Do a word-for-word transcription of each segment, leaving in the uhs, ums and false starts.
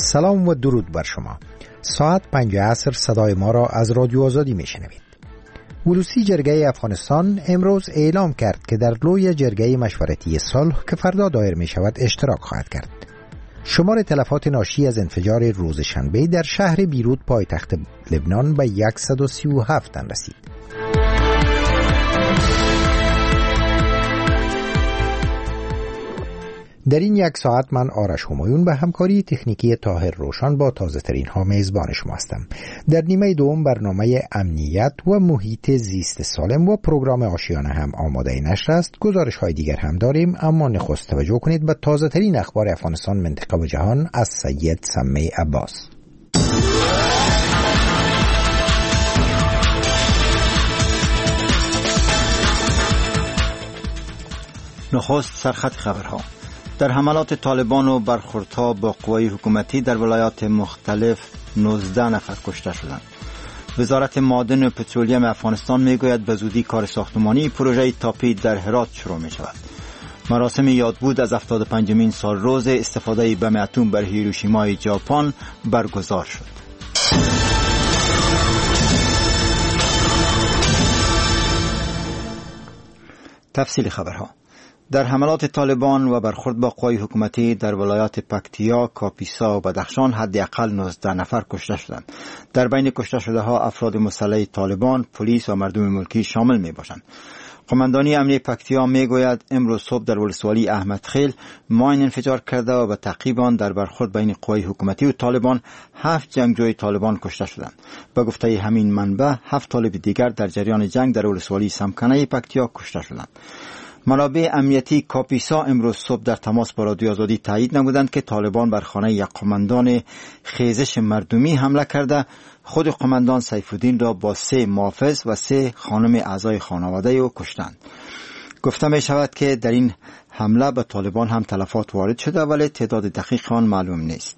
سلام و درود بر شما. ساعت پنج عصر صدای ما را از رادیو آزادی می شنوید. ولوسی جرگه افغانستان امروز اعلام کرد که در لوی جرگه مشورتی صلح که فردا دایر می شود اشتراک خواهد کرد. شمار تلفات ناشی از انفجار روز شنبه در شهر بیروت پایتخت لبنان به صد و سی و هفت تن رسید. در این یک ساعت من آرش همایون به همکاری تکنیکی طاهر روشن با تازه ترین ها میزبان شما هستم. در نیمه دوم برنامه امنیت و محیط زیست سالم و پروگرام آشیانه هم آماده نشر است. گزارش های دیگر هم داریم، اما نخست توجه کنید به تازه ترین اخبار افغانستان، منطقه و جهان از سید سمی عباس. نخست سرخط خبرها. در حملات طالبان و برخوردها با قوای حکومتی در ولایات مختلف نوزده نفر کشته شدند. وزارت معادن و پترولیم افغانستان میگوید به زودی کار ساختمانی پروژه تاپی در هرات شروع می شود. مراسم یادبود از هفتاد و پنجمین سال روز استفاده بم اتم بر هیروشیمای ژاپن برگزار شد. تفصیل خبرها. در حملات طالبان و برخورد با قوای حکومتی در ولایات پکتیا، کاپیسا و بدخشان حداقل نوزده نفر کشته شدند. در بین کشته شده ها افراد مسلح طالبان، پلیس و مردم ملکی شامل می باشند. قماندانی امنیه پکتیا می گوید امروز صبح در ولسوالی احمد خیل ماین انفجار کرده و به تعقیب آن در برخورد بین قوای حکومتی و طالبان هفت جنگجوی طالبان کشته شدند. به گفته همین منبع هفت طالب دیگر در جریان جنگ در ولسوالی سمکنه پکتیا کشته شدند. منابع امنیتی کاپیسا امروز صبح در تماس با رادیو آزادی تایید نمودند که طالبان بر خانه یک قماندان خیزش مردمی حمله کرده خود قماندان سیف الدین را با سه محافظ و سه خانم اعضای خانواده او کشتند. گفته می شود که در این حمله به طالبان هم تلفات وارد شده ولی تعداد دقیق آن معلوم نیست.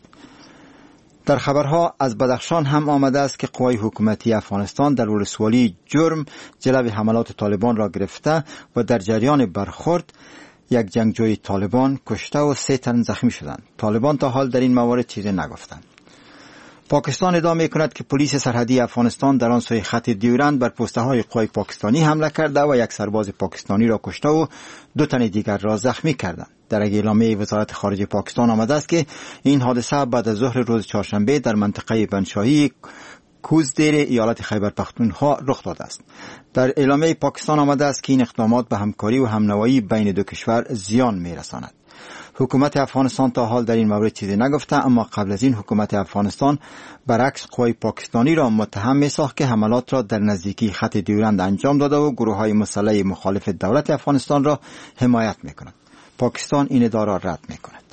در خبرها از بدخشان هم آمده است که قوای حکومتی افغانستان در ولسوالی جرم جلوی حملات طالبان را گرفته و در جریان برخورد یک جنگجوی طالبان کشته و سه تن زخمی شدند. طالبان تا حال در این موارد چیزی نگفتند. پاکستان ادعا می‌کند که پلیس سرحدی افغانستان در آن سوی خط دیورند بر پسته های قوای پاکستانی حمله کرده و یک سرباز پاکستانی را کشته و دو تن دیگر را زخمی کردند. در اعلامیه وزارت خارجه پاکستان آمده است که این حادثه بعد از ظهر روز چهارشنبه در منطقه بنشاهی کوزدیر ایالت خیبر پختونخوا رخ داده است. در اعلامیه پاکستان آمده است که این اقدامات به همکاری و همنوایی بین دو کشور زیان می‌رساند. حکومت افغانستان تا حال در این مورد چیزی نگفته، اما قبل از این حکومت افغانستان برعکس قوای پاکستانی را متهم می‌ساخت که حملات را در نزدیکی خط دیورند انجام داده و گروه‌های مسلح مخالف دولت افغانستان را حمایت می‌کند. پاکستان این ادعا را رد می‌کند.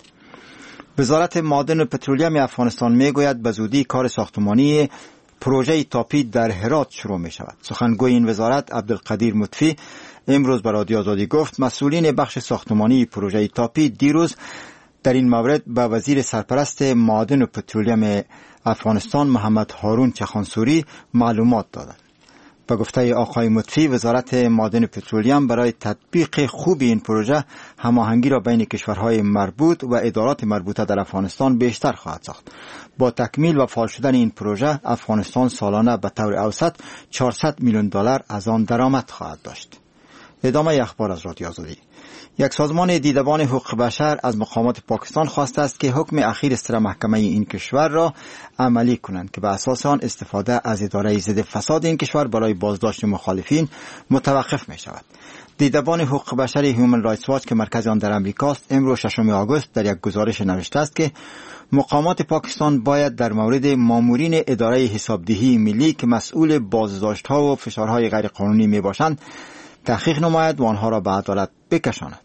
وزارت معادن و پترولیم افغانستان می‌گوید به زودی کار ساختمانی پروژه تاپی در هرات شروع می‌شود. سخنگوی این وزارت عبدالقدیر مطفی امروز به رادیو آزادی گفت مسئولین بخش ساختمانی پروژه تاپی دیروز در این مورد به وزیر سرپرست معادن و پترولیم افغانستان محمد هارون چخانسوری معلومات دادند. به گفته آقای مطفی وزارت معادن و پترولیم برای تطبیق خوب این پروژه هماهنگی را بین کشورهای مربوط و ادارات مربوطه در افغانستان بیشتر خواهد ساخت. با تکمیل و فعال شدن این پروژه افغانستان سالانه به طور اوسط چهارصد میلیون دلار از آن درآمد خواهد داشت. ادامه اخبار از رادیو آزادی. یک سازمان دیدبان حقوق بشر از مقامات پاکستان خواسته است که حکم اخیر سر محکمه این کشور را عملی کنند که به اساس آن استفاده از اداره ضد فساد این کشور برای بازداشت مخالفین متوقف می شود. دیدبان حقوق بشر هیومن رایتس واچ که مرکز آن در امریکاست امروز ششم آگوست در یک گزارش نوشته است که مقامات پاکستان باید در مورد مامورین اداره حسابدهی ملی که مسئول بازداشت‌ها و فشارهای غیرقانونی میباشند تحقیق نماید و آنها را به عدالت بکشاند.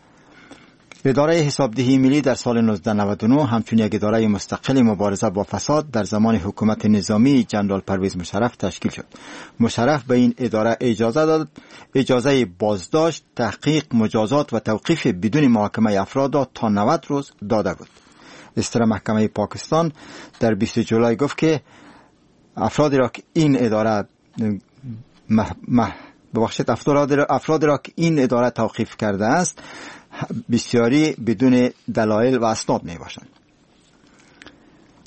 اداره حسابدهی ملی در سال نوزده نود و نه همچون یک اداره مستقل مبارزه با فساد در زمان حکومت نظامی جنرال پرویز مشرف تشکیل شد. مشرف به این اداره اجازه داد اجازه بازداشت، تحقیق، مجازات و توقیف بدون محاکمه افراد تا نود روز داده بود. استر محکمه پاکستان در بیست جولای گفت که افرادی را که این اداره مح... مح... ببخشید افراد را افراد را که این اداره توقیف کرده است بسیاری بدون دلایل و اسناد می باشند.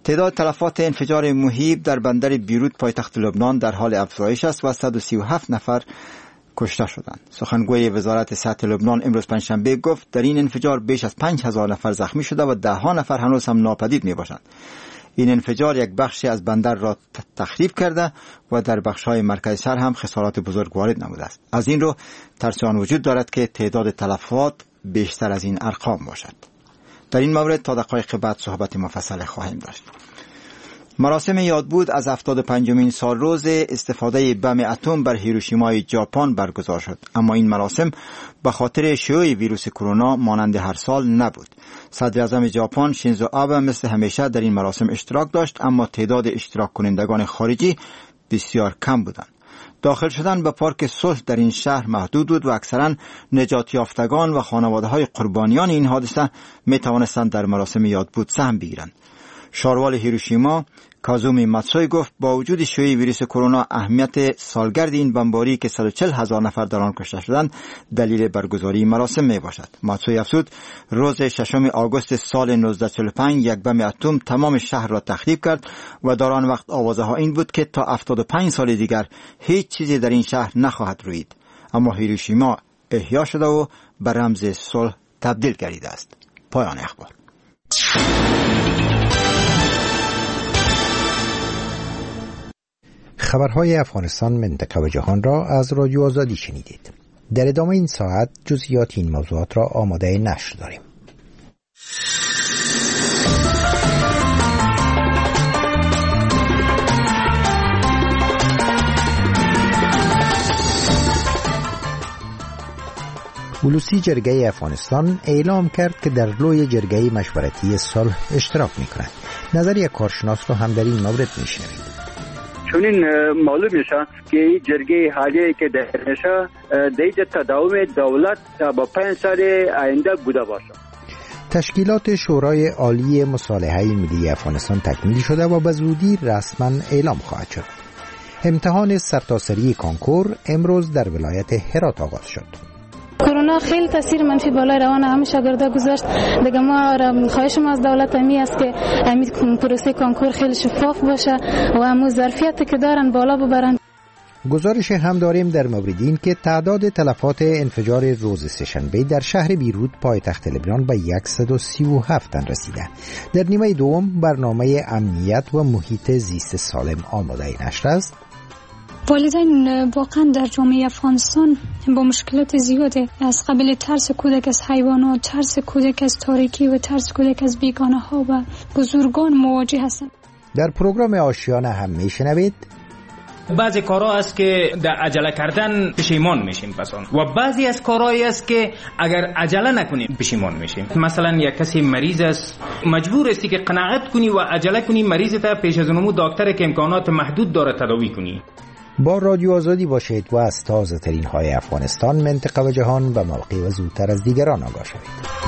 تعداد تلفات انفجار مهیب در بندر بیروت پایتخت لبنان در حال افزایش است و صد و سی و هفت نفر کشته شدند. سخنگوی وزارت صحت لبنان امروز پنجشنبه گفت در این انفجار بیش از پنج هزار نفر زخمی شده و ده ها نفر هنوز هم ناپدید می باشند. این انفجار یک بخشی از بندر را تخریب کرده و در بخش‌های مرکز شهر هم خسارات بزرگ وارد نموده است. از این رو ترس آن وجود دارد که تعداد تلفات بیشتر از این ارقام باشد. در این مورد تا دقایق بعد صحبت مفصل خواهیم داشت. مراسم یادبود از هفتاد و پنجمین سال روز استفاده بم اتم بر هیروشیمای ژاپن برگزار شد، اما این مراسم به خاطر شیوع ویروس کرونا مانند هر سال نبود. صدر اعظم ژاپن شینزو آبه مثل همیشه در این مراسم اشتراک داشت، اما تعداد اشتراک کنندگان خارجی بسیار کم بودند. داخل شدن به پارک صلح در این شهر محدود بود و اکثرا نجات یافتگان و خانواده‌های قربانیان این حادثه می توانستند در مراسم یادبود سهم بگیرند. شاروال هیروشیما کازومی ماتسوی گفت با وجود شیوع ویروس کرونا اهمیت سالگرد این بمباری که صد و چهل هزار نفر در آن کشته شدند دلیل برگزاری مراسم می باشد. ماتسوی افزود روز ششم آگوست سال نوزده چهل و پنج یک بم اتم تمام شهر را تخریب کرد و در آن وقت آوازه ها این بود که تا هفتاد و پنج سال دیگر هیچ چیزی در این شهر نخواهد روید، اما هیروشیما احیا شده و به رمز صلح تبدیل گردیده است. پایان اخبار. خبرهای افغانستان، منطقه و جهان را از رادیو آزادی شنیدید. در ادامه این ساعت جزئیات این موضوعات را آماده نشر داریم. ولوسی جرگه افغانستان اعلام کرد که در لوی جرگه مشورتی صلح اشتراک می‌کند. نظر یک کارشناس را هم در این مورد می‌شنوید. چون این معلوم میشه که جرگه حالیه که در میشه دیگه تداوم دولت تا با پنج سال آینده بوده باشه. تشکیلات شورای عالی مصالحه ملی افغانستان تکمیل شده و به زودی رسما اعلام خواهد شد. امتحان سرتاسری کنکور امروز در ولایت هرات آغاز شد. کرونا خیلی تاثیر منفی بالای روان همه شاگردا گذاشت. دیگه ما خواهش ما از دولت امی است که امی پروسه کنکور خیلی شفاف باشه و همون ظرفیتی که دارن بالا ببرن. گزارش هم داریم در مورد این که تعداد تلفات انفجار روز سه‌شنبه در شهر بیروت پایتخت لبنان به صد و سی و هفت تن رسیده. در نیمه دوم برنامه امنیت و محیط زیست سالم آماده نشر است. والدین واقعا در جامعه افغانستان با مشکلات زیاده، از قبل ترس کودک از حیوانات، ترس کودک از تاریکی و ترس کودک از بیگانه ها و بزرگان مواجه هستند. در پروگرام آشیانه هم میشنوید بعضی کارها است که در عجله کردن پشیمان میشیم پسان و بعضی از کارهایی است که اگر عجله نکنیم پشیمان میشیم. مثلا یک کسی مریض است، مجبور استی که قناعت کنی و عجله کنی مریض تا پیش از اونمو دکتر که امکانات محدود داره تداوی کنی. با رادیو آزادی باشید و از تازه ترین های افغانستان، منطقه و جهان به موقع و زودتر از دیگران آگاه شوید.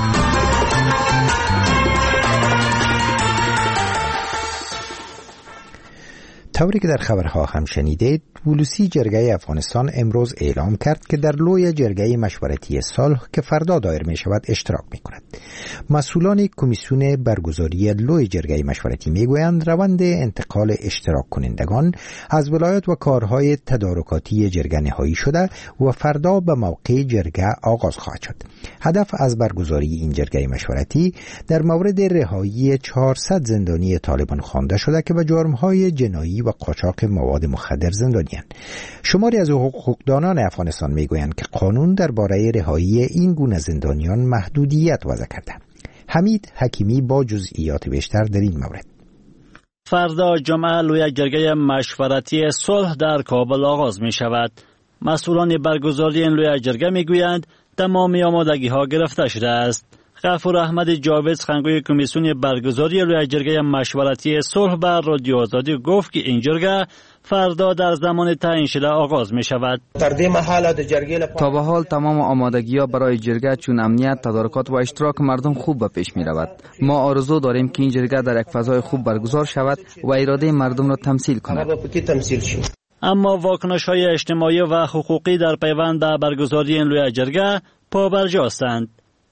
طوری که در خبرها هم شنیدید، ولوسی جرگه افغانستان امروز اعلام کرد که در لوی جرگه مشورتی صلح که فردا دایر می شود اشتراک می کند. مسئولان کمیسیون برگزاری لوی جرگه مشورتی می گویند روند انتقال اشتراک کنندگان از ولایت و کارهای تدارکاتی جرگه نهایی شده و فردا به موقع جرگه آغاز خواهد شد. هدف از برگزاری این جرگه مشورتی در مورد رهایی چهارصد زندانی طالبان خوانده شده که به جرم‌های جنایی و قاچاق مواد مخدر زندانی‌اند. شماری از حقوقدانان افغانستان میگویند که قانون درباره رهایی این گونه زندانیان محدودیت وضع کرده. حمید حکیمی با جزئیات بیشتر در این مورد. فردا جمعه لوی جرگه مشورتی صلح در کابل آغاز می شود. مسئولان برگزاری این لوی جرگه می گویند تمامی آمادگی ها گرفته شده است. غفور احمد جاوید سخنگوی کمیسیون برگزاری لوی جرگه مشورتی صلح بر رادیو آزادی گفت که این جرگه فردا در زمان تعیین شده آغاز می شود. تا به حال تمام آمادگی ها برای جرگه چون امنیت، تدارکات و اشتراک مردم خوب به پیش می رود. ما آرزو داریم که این جرگه در یک فضای خوب برگزار شود و اراده مردم را تمثیل کند. اما واکنش های اجتماعی و حقوقی در پیوند به برگزاری این لوی جرگه پابرجاستند.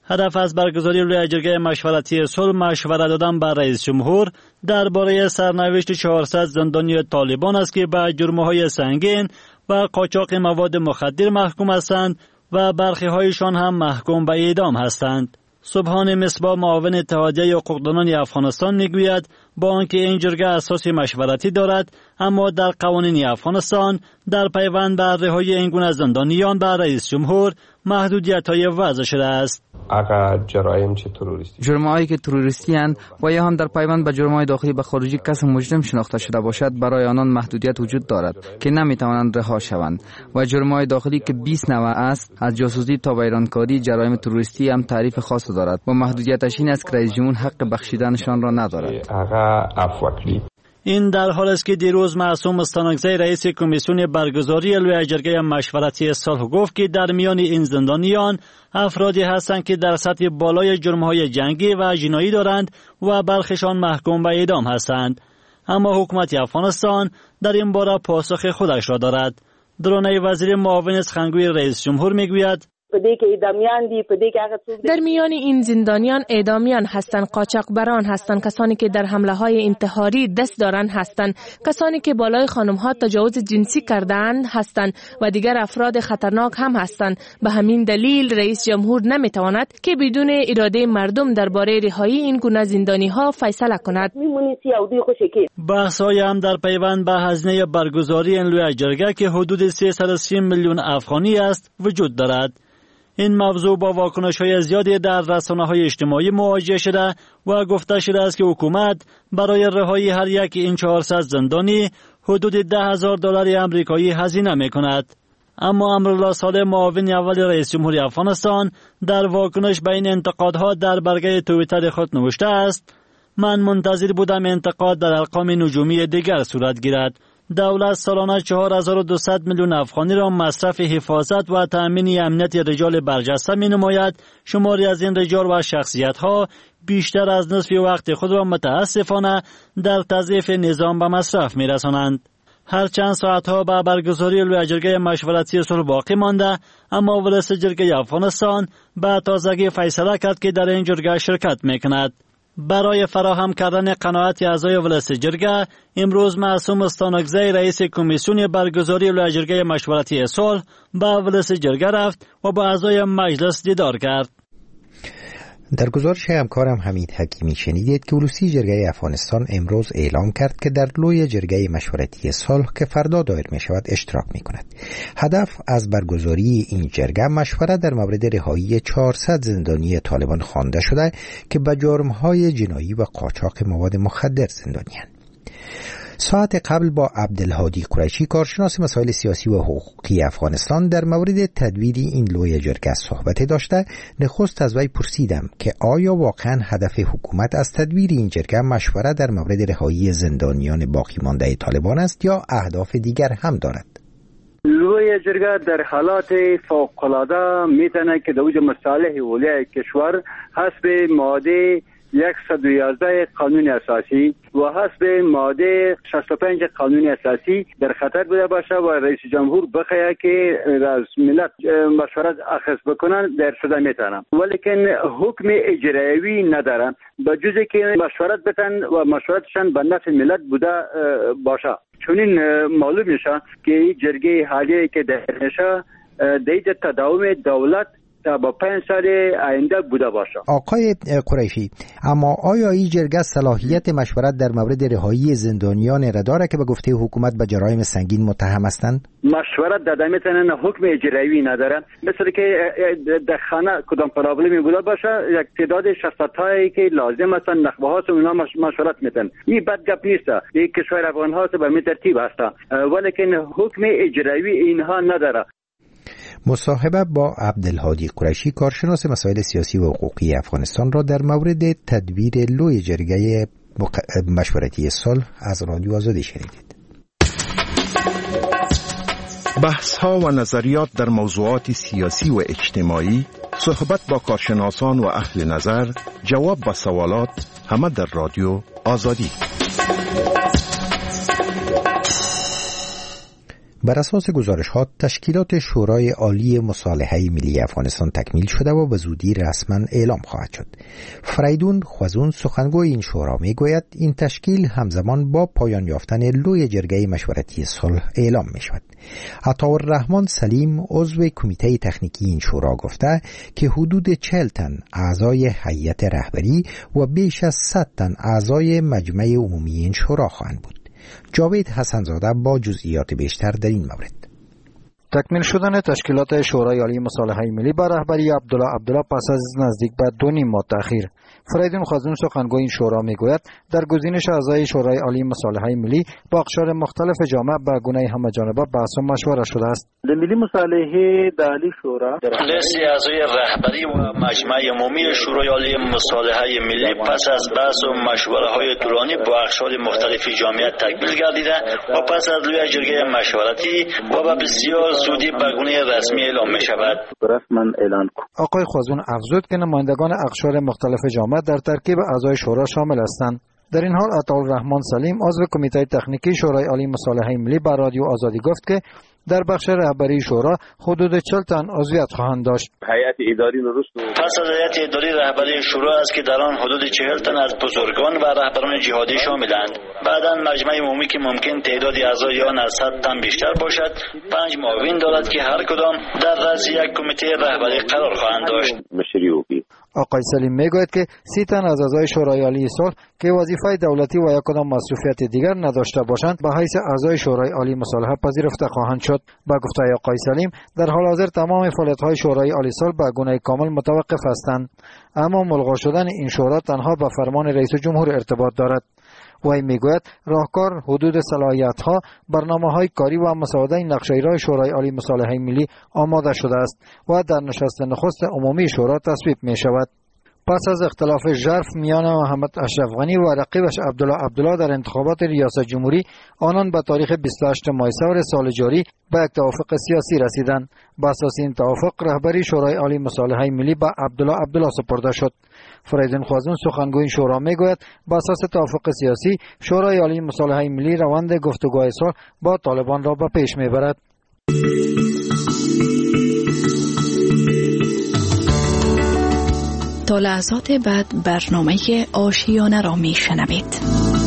هدف از برگزاری لوی جرگه مشورتی صلح مشورت دادن با رئیس جمهور درباره سرنوشت چهارصد زندانی طالبان است که به جرم‌های سنگین و قاچاق مواد مخدر محکوم هستند و برخی هایشان هم محکوم به اعدام هستند. سبحان مصباح معاون اتحادیه حقوقدانان افغانستان میگوید با آنکه این جرگه اساس مشورتی دارد اما در قوانین افغانستان در پیوند به رهایی این گونه زندانیان به رئیس جمهور محدودیت‌های وضع شده است. اگر جرایم چه تروریستی جرم‌هایی که تروریستی اند و یا هم در پیوند به جرم‌های داخلی به خارجی کس مجرم شناخته شده باشد برای آنان محدودیت وجود دارد که نمی‌توانند رها شوند و جرم‌های داخلی که بیست نوع است از جاسوسی تا ویرانکاری جرایم تروریستی هم تعریف خاص دارد و محدودیتش این است که رئیس جمهور حق بخشیدنشان را ندارد. این در حال است که دیروز معصوم استانکزی رئیس کمیسیون برگزاری لوی جرگه مشورتی صلح گفت که در میان این زندانیان افرادی هستند که در سطح بالای جرم‌های جنگی و جنایی دارند و برخیشان محکوم به اعدام هستند. اما حکومت افغانستان در این باره پاسخ خودش را دارد. درونه وزیر معاون سخنگوی رئیس جمهور میگوید در میان این زندانیان اعدامیان هستند، قاچاقبران هستند، کسانی که در حمله های انتحاری دست دارند هستند، کسانی که بالای خانم ها تجاوز جنسی کردند هستند و دیگر افراد خطرناک هم هستند. به همین دلیل رئیس جمهور نمیتواند که بدون اراده مردم درباره رهایی این گونه زندانی ها فیصله کند. بحث های هم در پیوند به هزینه برگزاری این لوی جرگه که حدود سیصد و سی میلیون افغانی است وجود دارد. این موضوع با واکنش‌های زیادی در رسانه‌های اجتماعی مواجه شده و گفته شده است که حکومت برای رهایی هر یک این چهارصد زندانی حدود ده هزار دلار آمریکایی هزینه می‌کند. اما امرالله صالح معاون اول رئیس جمهوری افغانستان در واکنش به این انتقادها در برگه توییتر خود نوشته است: من منتظر بودم انتقاد در ارقام نجومی دیگر صورت گیرد. دولت سالانه چهار هزار و دویست میلیون افغانی را مصرف حفاظت و تأمین امنیت رجال برجسته می نماید. شماری از این رجال و شخصیت ها بیشتر از نصف وقت خود را متاسفانه در تضعیف نظام به مصرف می رسانند. هر چند ساعت ها به برگزاری لوی جرگه مشورتی صلح باقی مانده، اما ولس جرگه افغانستان به تازگی فیصله کرد که در این جرگه شرکت می کند. برای فراهم کردن قناعت اعضای ولس جرگه امروز معصوم استانکزی رئیس کمیسیون برگزاری لوی جرگه مشورتی صلح به ولس جرگه رفت و با اعضای مجلس دیدار کرد. در گزارش همکارم حمید حکیمی شنیدید که ولسی جرگه افغانستان امروز اعلام کرد که در لوی جرگه مشورتی صلح که فردا دایر می شود اشتراک می کند. هدف از برگزاری این جرگه مشورت در مورد رهایی چهارصد زندانی طالبان خوانده شده که به جرم‌های جنایی و قاچاق مواد مخدر زندانی‌اند. ساعت قبل با عبدالهادی قریشی کارشناس مسائل سیاسی و حقوقی افغانستان در مورد تدویر این لوی جرگه صحبت داشته. نخست از وی پرسیدم که آیا واقعا هدف حکومت از تدویر این جرگه مشورت در مورد رهایی زندانیان باقی مانده طالبان است یا اهداف دیگر هم دارد؟ لوی جرگه در حالات فوق‌العاده میتونه که در اوج مصالح اولیای کشور حسب ماده صد و یازده قانون اساسی و حسب ماده شصت و پنج قانون اساسی در خطر بوده باشه و رئیس جمهور بخواه که از ملت مشورت اخذ بکنن در شده میتونن، ولیکن حکم اجرایی ندارن به جزی که مشورت بتن و مشورتشان به نفع ملت بوده باشه. چون این معلوم میشه که جرگه حالیه که در نشه دیده تداوم دولت با پنج سال آینده بوده باشه. آقای قریشی، اما آیا این جرگه صلاحیت مشورت در مورد رهایی زندانیان را داره که به گفته حکومت به جرایم سنگین متهم هستند؟ مشورت داده میتونن، حکم اجرایی نداره. مثل که در خانه کدام پرابلمی بوده باشه یک تعداد شخصیتایی که لازم هستن نخبه ها اونا مشورت میتن. این بد گپ نیست. این کشور افغان ها به می ترتیب هست، ولیکن حکم اجرایی اینها نداره. مصاحبه با عبدالهادی قریشی کارشناس مسائل سیاسی و حقوقی افغانستان را در مورد تدویر لوی جرگه مشورتی صلح از رادیو آزادی شنیدید. بحث ها و نظریات در موضوعات سیاسی و اجتماعی، صحبت با کارشناسان و اهل نظر، جواب به سوالات، همه در رادیو آزادی. بر اساس گزارش ها تشکیلات شورای عالی مصالحه ملی افغانستان تکمیل شده و به زودی رسما اعلام خواهد شد. فریدون خوازون سخنگوی این شورا می گوید این تشکیل همزمان با پایان یافتن لوی جرگه مشورتی صلح اعلام می شود. عطاالرحمن سلیم عضو کمیته تکنیکی این شورا گفته که حدود چهل تن اعضای هیئت رهبری و بیش از صد تن اعضای مجمع عمومی این شورا خواهند بود. جاوید حسنزاده با جزئیات بیشتر در این مورد. تکمیل شدن تشکیلات شورای عالی مصالحه ملی با رهبری عبدالله عبدالله پس از نزدیک به دو نیم ماه تأخیر. فریدون خوازون سخنگوی این شورا میگوید در گزینش اعضای شورای عالی مصالحه ملی با اقشار مختلف جامعه به گونه همه‌جانبه بحث و مشوره شده است. در ملی مصالحه در عالی شورا لیست اعضای رهبری و مجمع عمومی شورای عالی مصالحه ملی پس از بحث و مشوره های طولانی با اقشار مختلف جامعه تکمیل گردیده و پس از لوی جرگه مشورتی و به بسیار زودی به گونه رسمی اعلام می شود. رسما اعلان کن. آقای خوازون افزود که نمایندگان اقشار مختلف جامعه در ترکیب اعضای شورا شامل هستند. در این حال عطاالرحمن سلیم عضو کمیته تکنیکی شورای عالی مصالحه ملی با رادیو آزادی گفت که در بخش رهبری شورا حدود چهل تن عضویت خواهند داشت. هیئت اداری درست پس از هیئت اداری رهبری شورا است که در آن حدود چهل تن از بزرگان و رهبران جهادی شاملند. بعداً مجمع عمومی که ممکن تعداد اعضای آن از صد تن بیشتر باشد، پنج معاون دارد که هر کدام در رأس یک کمیته رهبری قرار خواهند داشت. آقای سلیم میگوید که سی تن از اعضای شورای عالی صلح که وظیفه دولتی و یک کدام مصروفیت دیگر نداشته باشند به حیث اعضای شورای عالی مصالحه پذیرفته خواهند شد. با گفته آقای سلیم در حال حاضر تمام فعالیت‌های شورای عالی صلح به گونه کامل متوقف هستند، اما ملغا شدن این شورا تنها به فرمان رئیس جمهور ارتباط دارد. وی میگوید راهکار حدود صلاحیت‌ها، برنامه‌های کاری و مساعده نقشه اجرای شورای عالی مصالحه ملی آماده شده است و در نشست نخست عمومی شورا تصویب می شود. پس از اختلاف ژرف میان محمد اشرف غنی و رقیبش عبدالله عبدالله در انتخابات ریاست جمهوری، آنان به تاریخ بیست و هشتم ماه سال سال جاری به یک توافق سیاسی رسیدند. با اساس این توافق رهبری شورای عالی مصالحه ملی به عبدالله عبدالله سپرده شد. فریدون خوازون سخنگوی شورا میگوید با اساس توافق سیاسی شورای عالی مصالحه ملی روند گفتگوهای صلح با طالبان را به پیش میبرد. تا لحظات بعد برنامه آشیانه را می شنوید.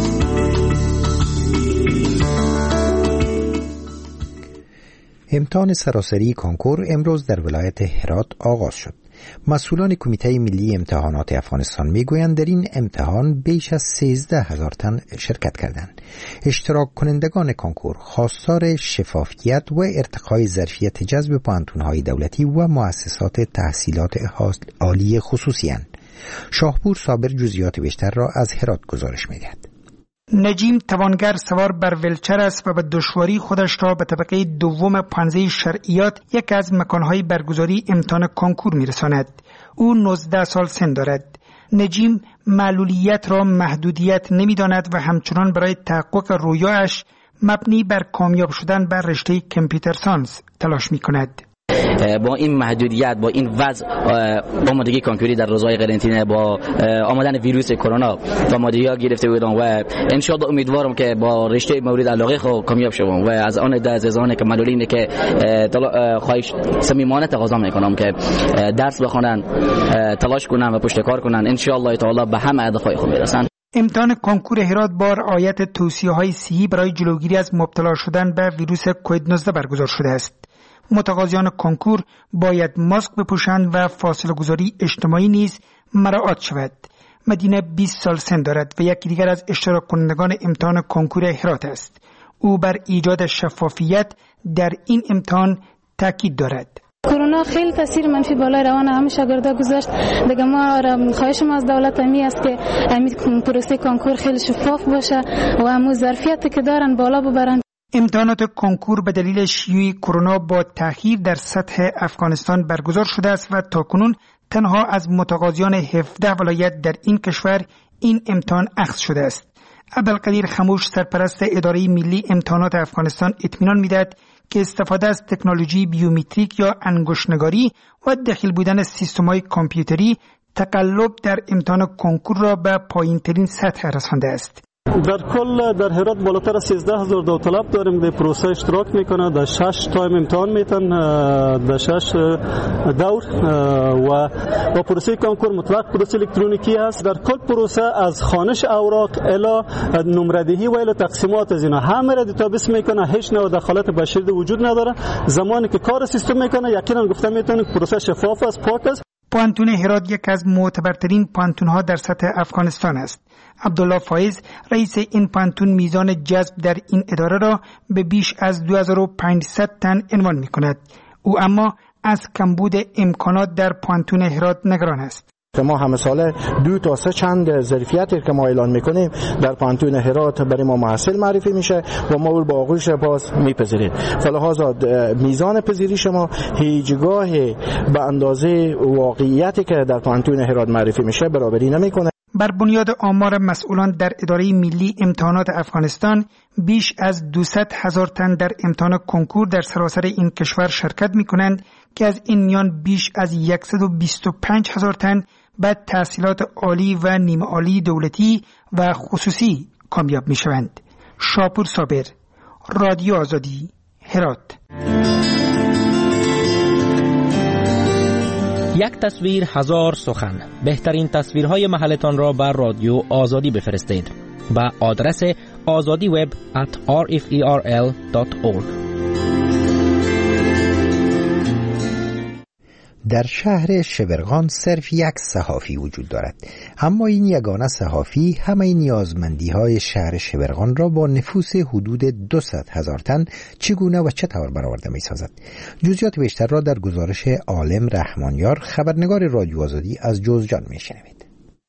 امتحان سراسری کنکور امروز در ولایت هرات آغاز شد. مسئولان کمیته ملی امتحانات افغانستان میگویند در این امتحان بیش از سیزده هزار تن شرکت کردند. اشتراک کنندگان کنکور خواستار شفافیت و ارتقای ظرفیت جذب پوهنتون‌های دولتی و مؤسسات تحصیلات عالی خصوصی اند. شاهپور صابر جزئیات بیشتر را از هرات گزارش می‌دهد. نجیم توانگر سوار بر ولچر است و به دشواری خودش را به طبقه دوم پانزه شرعیات یک از مکانهای برگزاری امتحان کنکور میرساند. او نوزده سال سن دارد. نجیم معلولیت را محدودیت نمیداند و همچنان برای تحقق رویاش مبنی بر کامیاب شدن بر رشته کامپیوتر ساینس تلاش میکند. با این محدودیت، با این وضع آمادگی کنکوری در روزهای قرنطینه، با آمدن ویروس کرونا و آمادگی‌ها گرفته بودم و ان شاء الله امیدوارم که با رشته مورد علاقه خود کامیاب شوم و از آن دست از آن که معلولینه که خواهش صمیمانه تقاضا میکنم که درس بخونن، تلاش کنن و پشت کار کنن، ان شاء الله تعالی به همه هدفهای خود برسن. امتحان کنکور هرات با رعایت توصیه‌های صحی برای جلوگیری از مبتلا شدن به ویروس کووید نوزده برگزار شده است. متقاضیان کنکور باید ماسک بپوشند و فاصله گذاری اجتماعی نیز مراعات شود. مدینه بیست سال سن دارد و یکی دیگر از اشتراک کنندگان امتحان کنکور هرات است. او بر ایجاد شفافیت در این امتحان تاکید دارد. کرونا خیلی تاثیر منفی بالای روان همه شاگردا گذاشت. دیگه ما خواهش ما از دولت امی است که امی پروسه کنکور خیلی شفاف باشه و همون ظرفیتی که دارن بالا ببرن. امتحانات کنکور به دلیل شیوع کرونا با تأخیر در سطح افغانستان برگزار شده است و تاکنون تنها از متقاضیان هفده ولایت در این کشور این امتحان اخذ شده است. عبدالقدیر خموش سرپرست اداره ملی امتحانات افغانستان اطمینان می‌دهد که استفاده از تکنولوژی بیومتریک یا انگشت‌نگاری و داخل بودن سیستم‌های کامپیوتری تقلب در امتحان کنکور را به پایین‌ترین سطح رسانده است. در کل در هرات بالاتر از سیزده هزار داوطلب داریم در پروسه اشتراک میکنه. در شش تایم امتحان میتن، در شش دور و با پروسه کنکور مطلق پروسه الکترونیکی است. در کل پروسه از خوانش اوراق الی نمردهی و الی تقسیمات از اینا همه را دیتابیس میکنه. هیچ نوع دخالت بشری وجود نداره. زمانی که کار سیستم میکنه یقینا گفتم میتونه پروسه شفاف است، پاک است. پوانتون هرات یک از معتبرترین پوانتون‌ها در سطح افغانستان است. عبدالله فایز رئیس این پوانتون میزان جذب در این اداره را به بیش از دو هزار و پانصد تن عنوان می‌کند. او اما از کمبود امکانات در پوانتون هرات نگران است. ما همه ساله دو تا سه چند ظرفیتی که ما اعلان میکنیم در پوانتون هرات برای ما محصل معرفی میشه و ما با آغوش باز میپذیریم. فلحاظا میزان پذیریش ما هیچگاه به اندازه واقعیتی که در پوانتون هرات معرفی میشه برابری نمیکنه. بر بنیاد آمار مسئولان در اداره ملی امتحانات افغانستان بیش از دویست هزار تن در امتحان کنکور در سراسر این کشور شرکت میکنند که از این میان بیش از صد و بیست و پنج هزار تن به تحصیلات عالی و نیمه عالی دولتی و خصوصی کامیاب میشوند. شاپور صابر، رادیو آزادی، هرات. یک تصویر هزار سخن. بهترین تصویرهای محلتان را بر رادیو آزادی بفرستید به آدرس آزادی وب ات آر اف ای آر ال دات اورگ. در شهر شبرغان صرف یک صحافی وجود دارد، اما این یگانه صحافی همه نیازمندی های شهر شبرغان را با نفوس حدود دویست هزار تن چگونه و چطور برآورده می سازد. جزئیات بیشتر را در گزارش عالم رحمانیار خبرنگار رادیو آزادی از جوزجان می شنوید.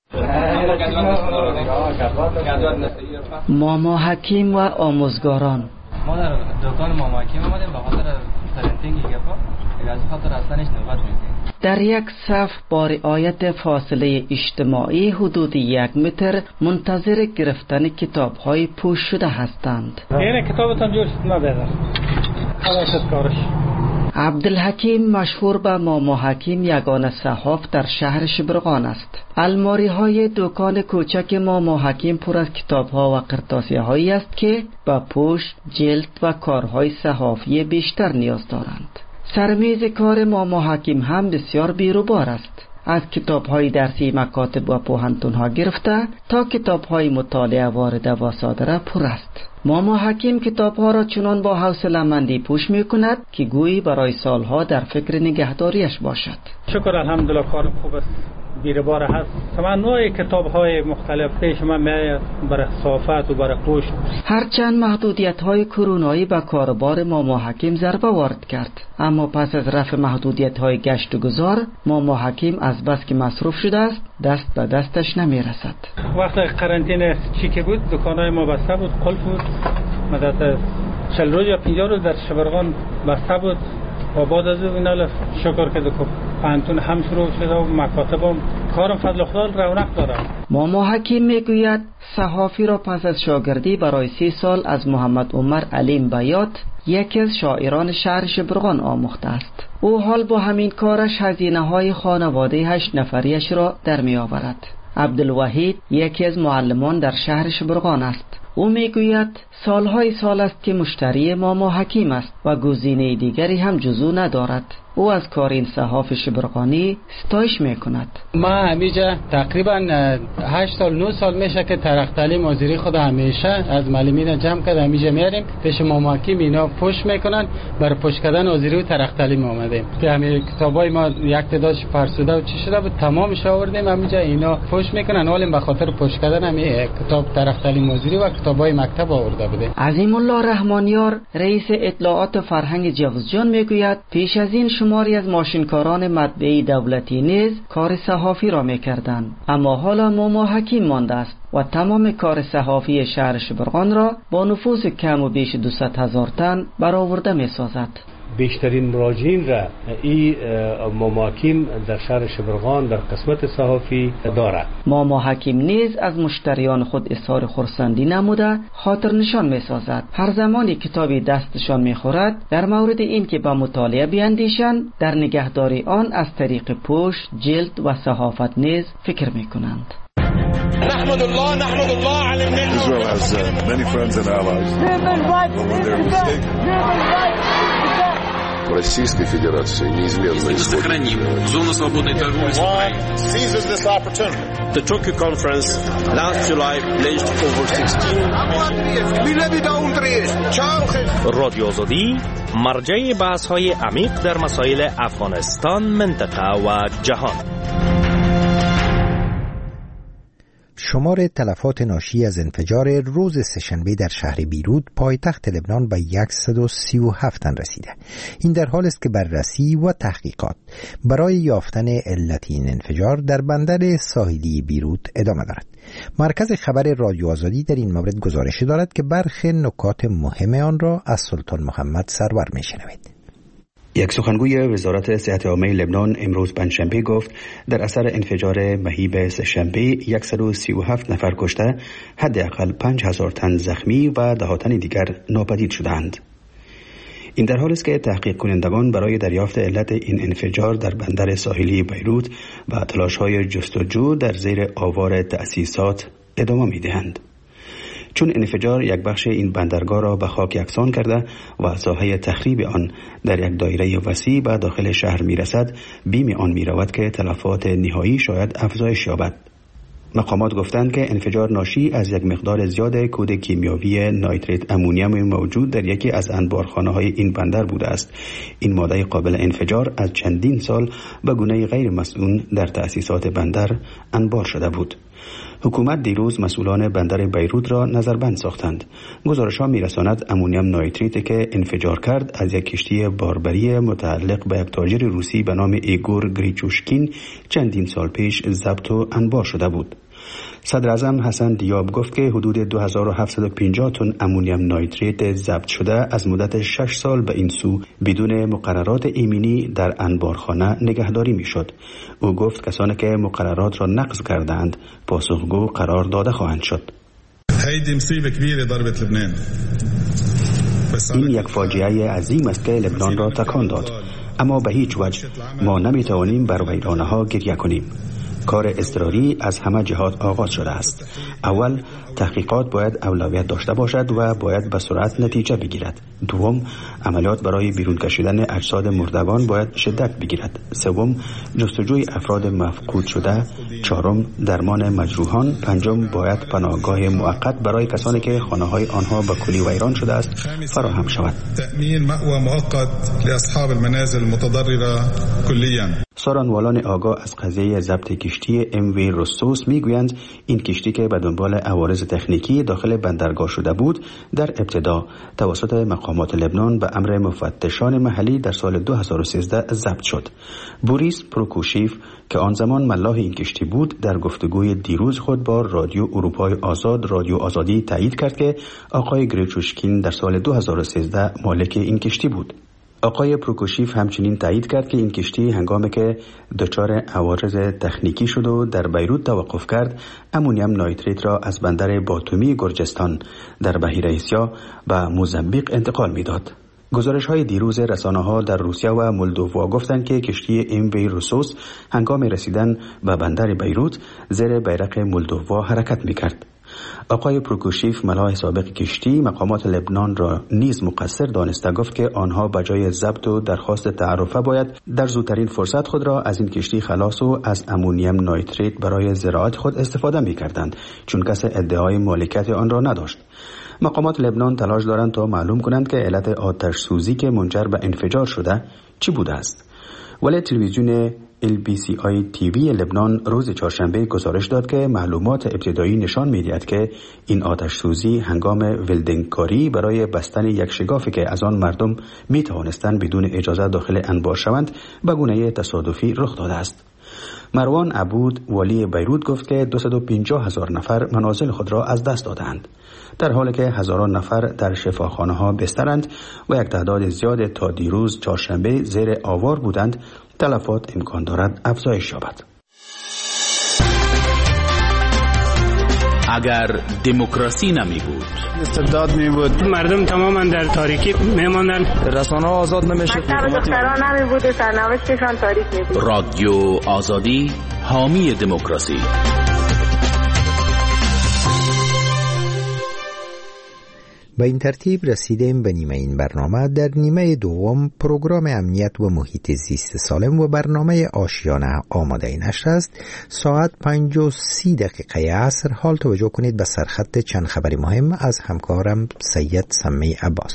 ماما حکیم و آموزگاران. ما در دکان ماما حکیم آمدیم به خاطر ترنتینگ گپا از خاطر اصلش نوبت می‌گیریم. در یک صف با رعایت فاصله اجتماعی حدود یک متر منتظر گرفتن کتاب‌های پوش شده هستند. این کتابتان جور شد نبیدر. خلاص کارش. عبدالحکیم مشهور به ماما حکیم یگانه صحاف در شهر شبرغان است. الماری های دکان کوچک ماما حکیم پر از کتاب ها و قرطاسی هایی است که با پوشت، جلد و کارهای صحافی بیشتر نیاز دارند. سرمیز کار ماما حکیم هم بسیار بیروبار است. از کتاب های درسی مکاتب و پوهنتون ها گرفته تا کتاب های مطالعه وارده و صادره پر است. ماما حکیم کتاب ها را چنان با حوصله‌مندی پوش می کند که گویی برای سالها در فکر نگهداریش باشد. شکر الحمدلله کار خوب است، بیروبار هست. تمام نوع کتاب های مختلف پیش من میآید برای صافت و برای پوش. هرچند محدودیت های کرونایی به کاربار ماما حکیم ضربه وارد کرد، اما پس از رفع محدودیت های گشت و گذار ماما حکیم از بس که مصروف شده است دست به دستش نمی رسد. وقت قرنطینه چی که بود دکانهای ما بسته بود، قلب بود. مدت چهل روز یا پنجاه روز در شبرغان بسته بود و بعد از این شکر که دکان پانتون هم شروع شده و مکاتب هم کارم فضل خدا رونق داره. ماما حکیم میگوید صحافی را پس از شاگردی برای سی سال از محمد عمر علیم بیات یکی از شاعران شهر شبرغان آموخته است. او حال با همین کارش هزینه های خانواده هشت نفریش را در می آورد. عبدالوحید یکی از معلمان در شهر شبرغان است. او میگوید سالهای سال است که مشتری ماما حکیم است و گزینه دیگری هم جزو ندارد. او از کار این صحاف شبرغانی ستایش میکند. ما همیشه تقریبا هشت سال نه سال میشه که ترختلی مازیری خود همیشه از معلمین جمع کرده همیشه میاریم پیش ماما حکیم اینا پوش میکنن. برای پوش کردن مازیری و ترختلی ما اومدیم که همین کتابای ما یک تعدادش فرسوده و چی شده بود تمامش آوردیم همیشه اینا پوش میکنن. حالا به خاطر پوش کردن همین کتاب ترختلی مازیری و کتابای مکتب آورده بوده. عظیم الله رحمانیار رئیس اطلاعات فرهنگ جوزجان میگوید پیش از این شماری از ماشینکاران مطبعی دولتی نیز کار صحافی را میکردند، اما حالا ماما حکیم مانده است و تمام کار صحافی شهر شبرغان را با نفوذ کم و بیش دویست هزار تن برآورده میسازد. بیشترین مراجعین را این ماما حکیم در شهر شبرغان در قسمت صحافی دارد. ماما حکیم نیز از مشتریان خود اظهار خرسندی نموده خاطر نشان می سازد هر زمانی کتابی دستشان می خورد در مورد این که با مطالعه بیاندیشند در نگهداری آن از طریق پوش، جلد و صحافت نیز فکر می کنند. نحمد الله نحمد الله على النعمة. Israel has uh, many friends and allies. When they're mistaken. Российской Федерации неизменно Сохраним зону свободной торговли с Украиной. seizes this opportunity. The Tokyo conference last July pledged over sixteen رادیو آزادی مرجع بحث‌های عمیق در مسائل افغانستان، منطقه و جهان. شمار تلفات ناشی از انفجار روز سه‌شنبه در شهر بیروت پایتخت لبنان به صد و سی و هفت تن رسیده. این در حالی است که بررسی و تحقیقات برای یافتن علت این انفجار در بندر ساحلی بیروت ادامه دارد. مرکز خبر رادیو آزادی در این مورد گزارش دارد که برخی نکات مهم آن را از سلطان محمد سرور می‌شنوید. یک سخنگوی وزارت صحت عامه لبنان امروز پنجشنبه گفت در اثر انفجار مهیب سه‌شنبه صد و سی و هفت نفر کشته، حداقل پنج هزار تن زخمی و ده تن دیگر ناپدید شدند. این در حالی است که تحقیق کنندگان برای دریافت علت این انفجار در بندر ساحلی بیروت و تلاش‌های جستجو در زیر آوار تأسیسات ادامه می‌دهند. چون انفجار یک بخش این بندرگاه را به خاک یکسان کرده و ساحه تخریب آن در یک دایره وسیع به داخل شهر می رسد، بیم آن می رود که تلفات نهایی شاید افزایش یابد. مقامات گفتند که انفجار ناشی از یک مقدار زیاد کود کیمیایی نایتریت امونیم موجود در یکی از انبارخانه های این بندر بوده است. این ماده قابل انفجار از چندین سال به گونه غیر مسئول در تأسیسات بندر انبار شده بود. حکومت دیروز مسئولان بندر بیروت را نظربند ساختند. گزارش‌ها می‌رساند امونیم نایتریت که انفجار کرد از یک کشتی باربری متعلق به یک تاجر روسی به نام ایگور گریچوشکین چندین سال پیش ضبط و انبار شده بود. صدر اعظم حسن دیاب گفت که حدود دو هزار و هفتصد و پنجاه تن امونیم نایتریت ضبط شده از مدت شش سال به این سو بدون مقررات ایمنی در انبارخانه نگهداری میشد. او گفت کسانی که مقررات را نقض کردند پاسخگو قرار داده خواهند شد. این یک فاجعه عظیم است که لبنان را تکان داد، اما به هیچ وجه ما نمیتوانیم بر ویرانه‌ها گریه کنیم. کار اضطراری از همه جهات آغاز شده است. اول، تحقیقات باید اولویت داشته باشد و باید به سرعت نتیجه بگیرد. دوم، عملیات برای بیرون کشیدن اجساد مردگان باید شدت بگیرد. سوم، جستجوی افراد مفقود شده. چهارم، درمان مجروحان. پنجم، باید پناهگاه موقت برای کسانی که خانه‌های آنها به کلی ویران شده است فراهم شود. تأمین مأوى مؤقت لاصحاب المنازل المتضرره کليا. سارنوالان آگاه از قضیه ضبط کشتی ام وی روسوس میگویند این کشتی که به دنبال عوارض تکنیکی داخل بندرگاه شده بود در ابتدا توسط مقامات لبنان به امر مفتشان محلی در سال دو هزار و سیزده ضبط شد. بوریس پروکوشیف که آن زمان ملاح این کشتی بود در گفتگوی دیروز خود با رادیو اروپای آزاد رادیو آزادی تایید کرد که آقای گریچوشکین در سال دو هزار و سیزده مالک این کشتی بود. آقای پروکوشیف همچنین تایید کرد که این کشتی هنگامی که دچار عوارض تکنیکی شد و در بیروت توقف کرد، امونیم نایتریت را از بندر باتومی گرجستان در بحیره اسیا به موزامبیق انتقال میداد. گزارش های دیروز رسانه ها در روسیه و مولدووا گفتند که کشتی ام وی روسوس هنگام رسیدن به بندر بیروت زیر بیرق مولدووا حرکت میکرد. آقای پروکوشیف ملاح سابق کشتی مقامات لبنان را نیز مقصر دانسته گفت که آنها بجای ضبط و درخواست تعرفه باید در زودترین فرصت خود را از این کشتی خلاص و از امونیم نایتریت برای زراعت خود استفاده می‌کردند، چون کس ادعای مالکیت آن را نداشت. مقامات لبنان تلاش دارند تا معلوم کنند که علت آتش سوزی که منجر به انفجار شده چی بوده است. ولی تلویزیون ال بی سی آی تی وی لبنان روز چهارشنبه گزارش داد که معلومات ابتدایی نشان می‌دهد که این آتش سوزی هنگام ولدینگکاری برای بستن یک شگافی که از آن مردم می‌توانستند بدون اجازه داخل انبار شوند به گونه تصادفی رخ داده است. مروان عبود والی بیروت گفت که دویست و پنجاه هزار نفر منازل خود را از دست دادند، در حالی که هزاران نفر در شفاخانه ها بسترند و یک تعداد زیاد تا دیروز چهارشنبه زیر آوار بودند. تلفات امکان دارد افزایش یابد. اگر دموکراسی نمی بود، استبداد می بود، مردم تماما در تاریکی می ماندن، رسانه ها آزاد نمیشه، دختران نمی بود، سرنوشتشان تاریک می بود. رادیو آزادی حامی دموکراسی. به این ترتیب رسیدیم به نیمه این برنامه. در نیمه دوم پروگرام امنیت و محیط زیست سالم و برنامه آشیانه آماده نشر است. ساعت پنج و سی دقیقه عصر. حال توجه کنید به سرخط چند خبری مهم از همکارم سید سمی عباس.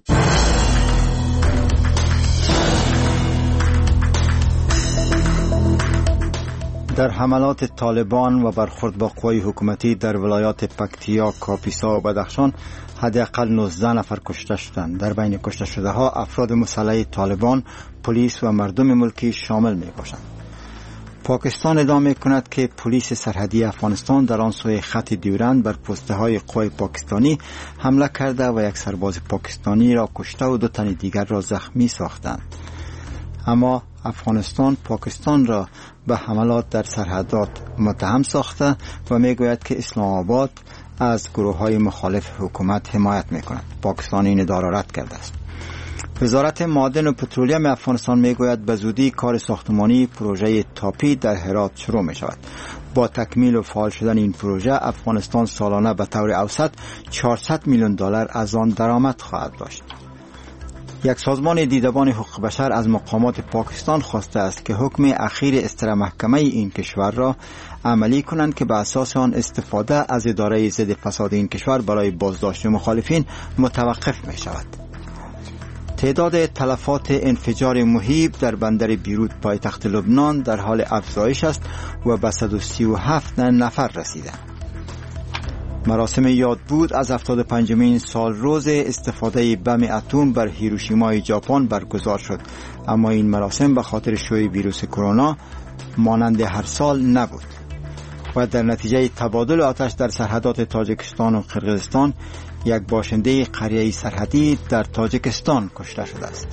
در حملات طالبان و برخورد با قوای حکومتی در ولایات پکتیا، کاپیسا و بدخشان حداقل نوزده نفر کشته شدند. در بین کشته شده ها افراد مسلح طالبان، پلیس و مردم ملکی شامل می باشند. پاکستان ادعا می کند که پلیس سرحدی افغانستان در آن سوی خط دیورند بر پسته های قوای پاکستانی حمله کرده و یک سرباز پاکستانی را کشته و دو تن دیگر را زخمی ساختند. اما افغانستان پاکستان را به حملات در سرحدات متهم ساخته و می گوید که اسلام آباد از گروه های مخالف حکومت حمایت می کند. پاکستان این ادعا را رد کرده است. وزارت معادن و پترولیم افغانستان می گوید به زودی کار ساختمانی پروژه تاپی در هرات شروع می شود. با تکمیل و فعال شدن این پروژه افغانستان سالانه به طور اوسط چهارصد میلیون دلار از آن درآمد خواهد داشت. یک سازمان دیدبان حقوق بشر از مقامات پاکستان خواسته است که حکم اخیر استر محکمه این کشور را عملی کنند که به اساس آن استفاده از اداره ضد فساد این کشور برای بازداشت مخالفین متوقف می شود. تعداد تلفات انفجار مهیب در بندر بیروت پایتخت لبنان در حال افزایش است و به صد و سی و هفت نفر رسیده. مراسم یادبود از هفتاد و پنجمین سال روز استفاده بم اتم بر هیروشیمای ژاپن برگزار شد، اما این مراسم به خاطر شیوع ویروس کرونا مانند هر سال نبود و در نتیجه تبادل آتش در سرحدات تاجیکستان و قرقیزستان یک باشنده قریه سرحدی در تاجیکستان کشته شده است.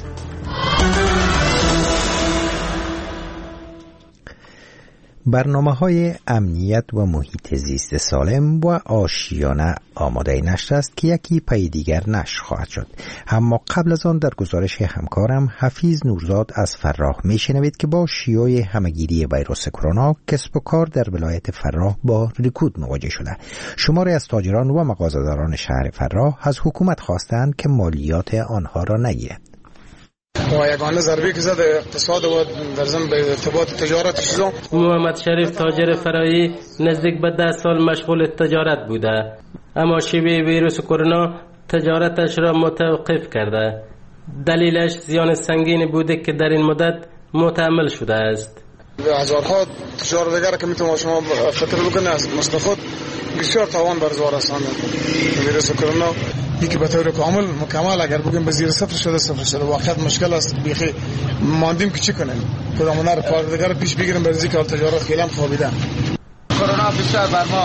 برنامه‌های امنیت و محیط زیست سالم و آشیانه آماده نشر است که یکی پی دیگر نشر خواهد شد. اما قبل از آن در گزارش همکارم حفیظ نورزاد از فراه میشنوید که با شیوع همهگیری ویروس کرونا کسب و کار در ولایت فراه با رکود مواجه شده. شماری از تاجران و مغازه‌داران شهر فراه از حکومت خواستند که مالیات آنها را نگیرد. و یگانه ضربه که زد اقتصاد و در ضمن به ارتباط تجارت شد. محمد شریف تاجر فرایی نزدیک به ده سال مشغول تجارت بوده، اما شیوع ویروس کرونا تجارتش را متوقف کرده. دلیلش زیان سنگین بوده که در این مدت متحمل شده است. هزارها تجارتگر که میتونه شما فکر بکنه از مثل خود بسیار تاوان بر زوار رسانده ویروس کرونا. یکی به طور کامل مکمل اگر بگیم به زیر صفر شده صفر شده واقعا مشکل است. بیخی ماندیم که چی کنیم؟ کدام هنر پاردگار پیش بگیریم برای اینکه تجارت خیلی هم خوابیده. کرونا بسیار بر ما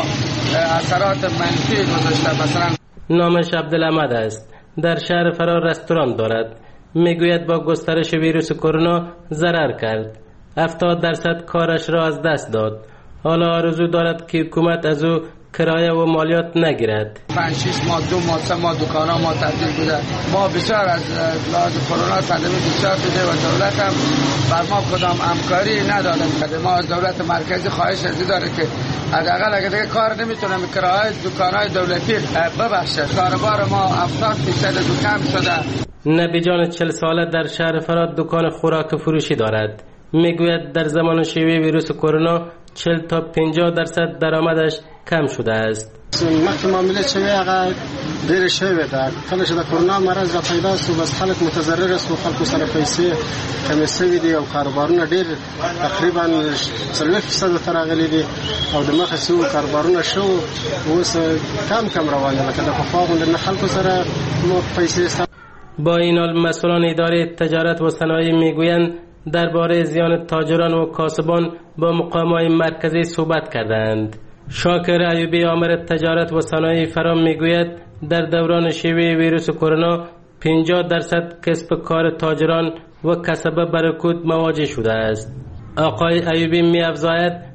اثرات منفی گذاشته. مثلا نامش عبدالحمد است، در شهر فرار رستوران دارد. میگوید با گسترش ویروس کرونا ضرر کرد، هفتاد درصد کارش را از دست داد. حالا آرزو دارد که حکومت از او کرایه و مالیات نگیرد. پنج شش ماه دو ماه سه ماه دکانا ما تعطیل بوده. ما بسیار از لحاظ کرونا صدمه بسیار شده و دولت هم بر ما کدام همکاری نداده. ما از دولت مرکزی خواهش ازی داره که حداقل اگه دیگه کار نمیتونم کرایه دکانای دولتی ببخشه. کاروبار ما هفتاد درصد کم شده. نبی جان چهل ساله در شهر فرات دکان خوراک فروشی دارد. میگوید در زمان شیوع ویروس کرونا چهل تا پنجاه درصد درآمدش کم شده است. وقتی معامله شوی هغه ډېر شوی ده. کله چې د کرونا مرض را پیدا شو بس خلک متضرر است و خلکو سره پیسې کمې شوي دي او کاروبارونه ډېر تقریبا څلوېښت فیصده ته راغلي دي او د مخه شوو کاروبارونه شو اوس کم کم روان دي لکه د پخوا غوندې نه خلکو سره مو پیسې. با این حال مسئولان اداره تجارت و صنایع میگویند درباره زیان تاجران و کاسبان با مقامات مرکزی صحبت کردند. شاکر ایوبی آمر تجارت و صنایع فرام میگوید در دوران شیوع ویروس کرونا پنجاه درصد کسب کار تاجران و کسبه به رکود مواجه شده است. آقای ایوبی می افزاید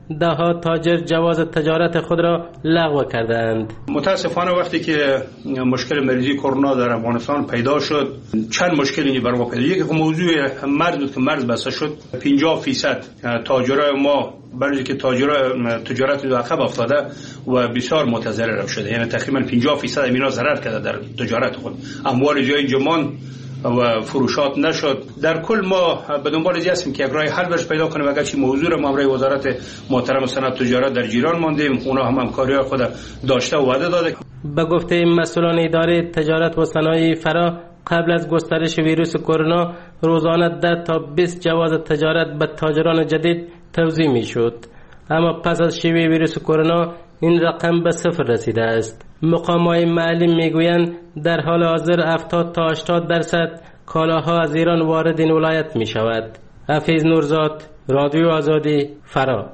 دهها تاجر جواز تجارت خود را لغو کردند. متاسفانه وقتی که مشکل مریضی کرونا در افغانستان پیدا شد چند مشکلی بر ما پیدا شد. یک موضوع مرز بود که مرز بسته شد. پنجاه فیصد تاجرای ما برای که تاجرای تجارت دو عقب افتاده و بسیار متضرر شده، یعنی تقریبا پنجاه فیصد اینا ضرر کرده در تجارت خود. اموال جای جمان و فروشات نشد. در کل ما به دنبال این هستیم که یک راه حل برش پیدا کنیم. اگرچه موضوع ما برای وزارت محترم صنعت تجارت در جیران ماندیم، اونا هم همکاری خود داشته و وعده داده. به گفته مسئولان اداره تجارت و صنایع فرا، قبل از گسترش ویروس کرونا روزانه ده تا بیست جواز تجارت به تاجران جدید توزیع می شد، اما پس از شیوع ویروس کرونا این رقم به صفر رسیده است. مقامات محلی میگویند در حال حاضر هفتاد تا هشتاد درصد کالاها از ایران وارد این ولایت می شود. حفیظ نورزاد، رادیو آزادی، فرا.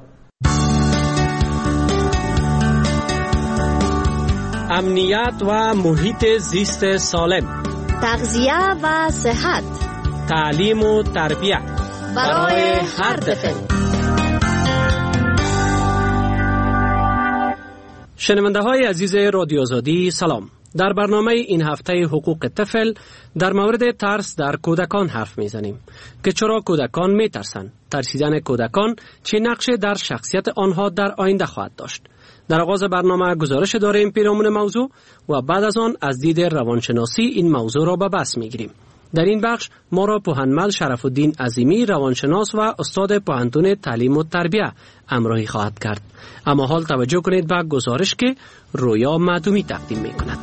امنیت و محیط زیست سالم، تغذیه و صحت، تعلیم و تربیت برای هر طفل. شنونده های عزیز رادیو آزادی سلام. در برنامه این هفته حقوق طفل در مورد ترس در کودکان حرف میزنیم که چرا کودکان میترسند، ترسیدن کودکان چه نقشی در شخصیت آنها در آینده خواهد داشت. در آغاز برنامه گزارش داریم پیرامون موضوع و بعد از آن از دید روانشناسی این موضوع را به بحث میگیریم. در این بخش ما را پوهنمند شرف الدین عظیمی روانشناس و استاد پوهنتون تعلیم و تربیت همراهی خواهد کرد. اما حال توجه کنید به گزارش که رویا معدومی تقدیم می کند.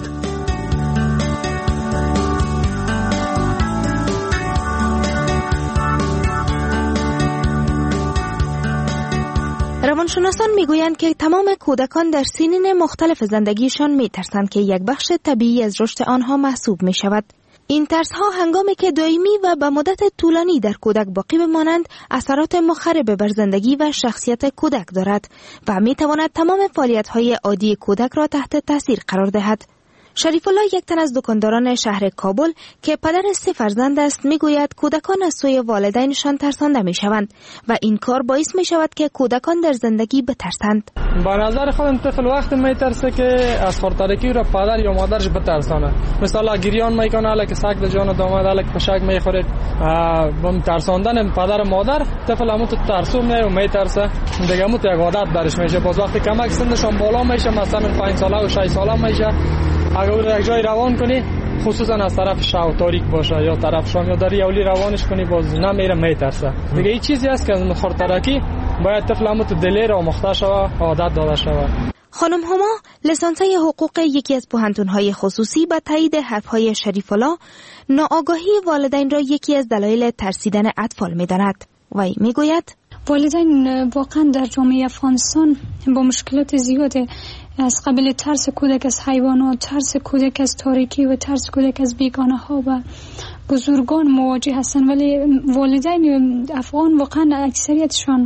روانشناسان میگویند که تمام کودکان در سنین مختلف زندگیشان میترسند که یک بخش طبیعی از رشد آنها محسوب می شود. این ترس ها هنگامی که دائمی و به مدت طولانی در کودک باقی بمانند اثرات مخرب بر زندگی و شخصیت کودک دارد و می تواند تمام فعالیت های عادی کودک را تحت تاثیر قرار دهد. شریف الله، یک تن از دکانداران شهر کابل که پدر سه فرزند است، میگوید کودکان از سوی والدینشان ترسانده می شوند و این کار باعث می شود که کودکان در زندگی بترسند. با نظر خودم طفل وقتی می ترسه که از خورترکی را پدر یا مادرش بترسانه. مثلا گریان میکنه، الک سگ در جان داماد، الک پشک میخوره. با ترساندن پدر مادر طفل همون تو ترسو میه و میترسه. دیگه همون تو یک عادت برش میشه. باز وقتی کمک سنشون بالا میشه، مثلا پنج ساله و شش ساله میشه، اگر یک جای روان کنی خصوصا از طرف شب تاریک باشه یا طرف شام یا در یولی روانش کنی باز نمیره، میترسه. دیگه این چیزی است که از خورترکی باید طفل همون تو دلی را آموخته شود، عادت داده شود. خانم هما، لیسانسه حقوق یکی از پوهنتون‌های خصوصی، با تایید حرف‌های شریف الله ناآگاهی والدین را یکی از دلایل ترسیدن اطفال می‌داند. وی میگوید والدین واقعا در جامعه افغانستان با مشکلات زیاده، از قبل ترس کودک از حیوانات، ترس کودک از تاریکی و ترس کودک از بیگانه ها و بزرگان مواجه هستند، ولی والدین افغان واقعا اکثریتشان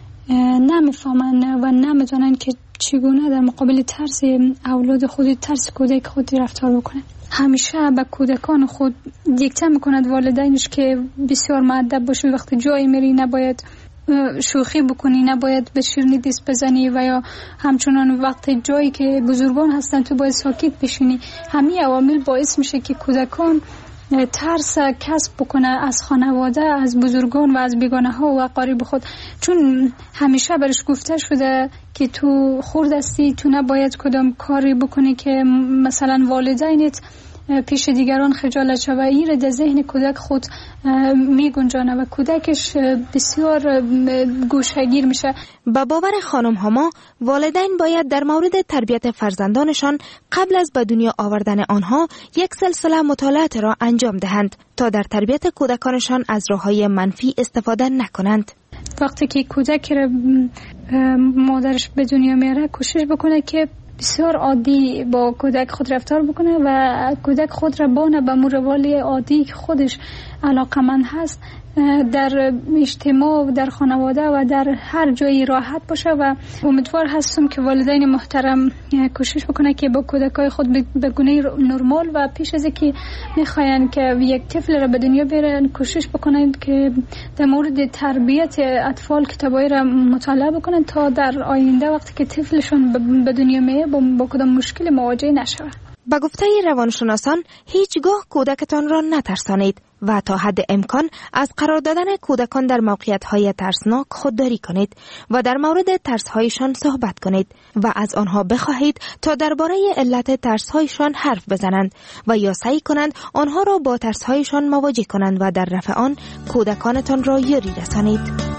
نمیفهمند و نمیدونن که چگونه در مقابل ترس اولاد خود، ترس کودک خود رفتار بکنند. همیشه به کودکان خود دیکته میکند والدینش که بسیار مؤدب باشی، وقتی جایی میری نباید شوخی بکنی، نباید به شیرینی دست بزنی و یا همچنان وقتی جایی که بزرگان هستن تو باید ساکت بشینی. همین عوامل باعث میشه که کودکان ترس کسب بکنه از خانواده، از بزرگان و از بیگانه ها و قریب خود، چون همیشه برش گفته شده که تو خرد هستی، تو نباید کدام کاری بکنی که مثلا والدینت پیش دیگران خجالت شود. این را در ذهن کودک خود می گنجانه و کودکش بسیار گوشهگیر میشه. با باور خانم هما، والدین باید در مورد تربیت فرزندانشان قبل از به دنیا آوردن آنها یک سلسله مطالعات را انجام دهند تا در تربیت کودکانشان از راههای منفی استفاده نکنند. وقتی که کودک را مادرش به دنیا میاره کوشش بکنه که بسیار عادی با کودک خود رفتار بکنه و کودک خود را بانه به روال عادی که خودش علاقمند هست در اجتماع و در خانواده و در هر جایی راحت باشه و امیدوار هستم که والدین محترم کوشش بکنه که با کودکای خود به گونه نرمال و پیش از اینکه میخواین که یک طفل را به دنیا بیارن کوشش بکنن که در مورد تربیت اطفال کتابای را مطالعه بکنن تا در آینده وقتی که طفلشون به دنیا میاد با کدام مشکل مواجه نشود. با گفته روانشناسان هیچگاه کودکتان را نترسانید و تا حد امکان از قرار دادن کودکان در موقعیت‌های ترسناک خودداری کنید و در مورد ترس‌هایشان صحبت کنید و از آنها بخواهید تا درباره علت ترس‌هایشان حرف بزنند و یا سعی کنند آنها را با ترس‌هایشان مواجه کنند و در رفع آن کودکانتان را یاری رسانید.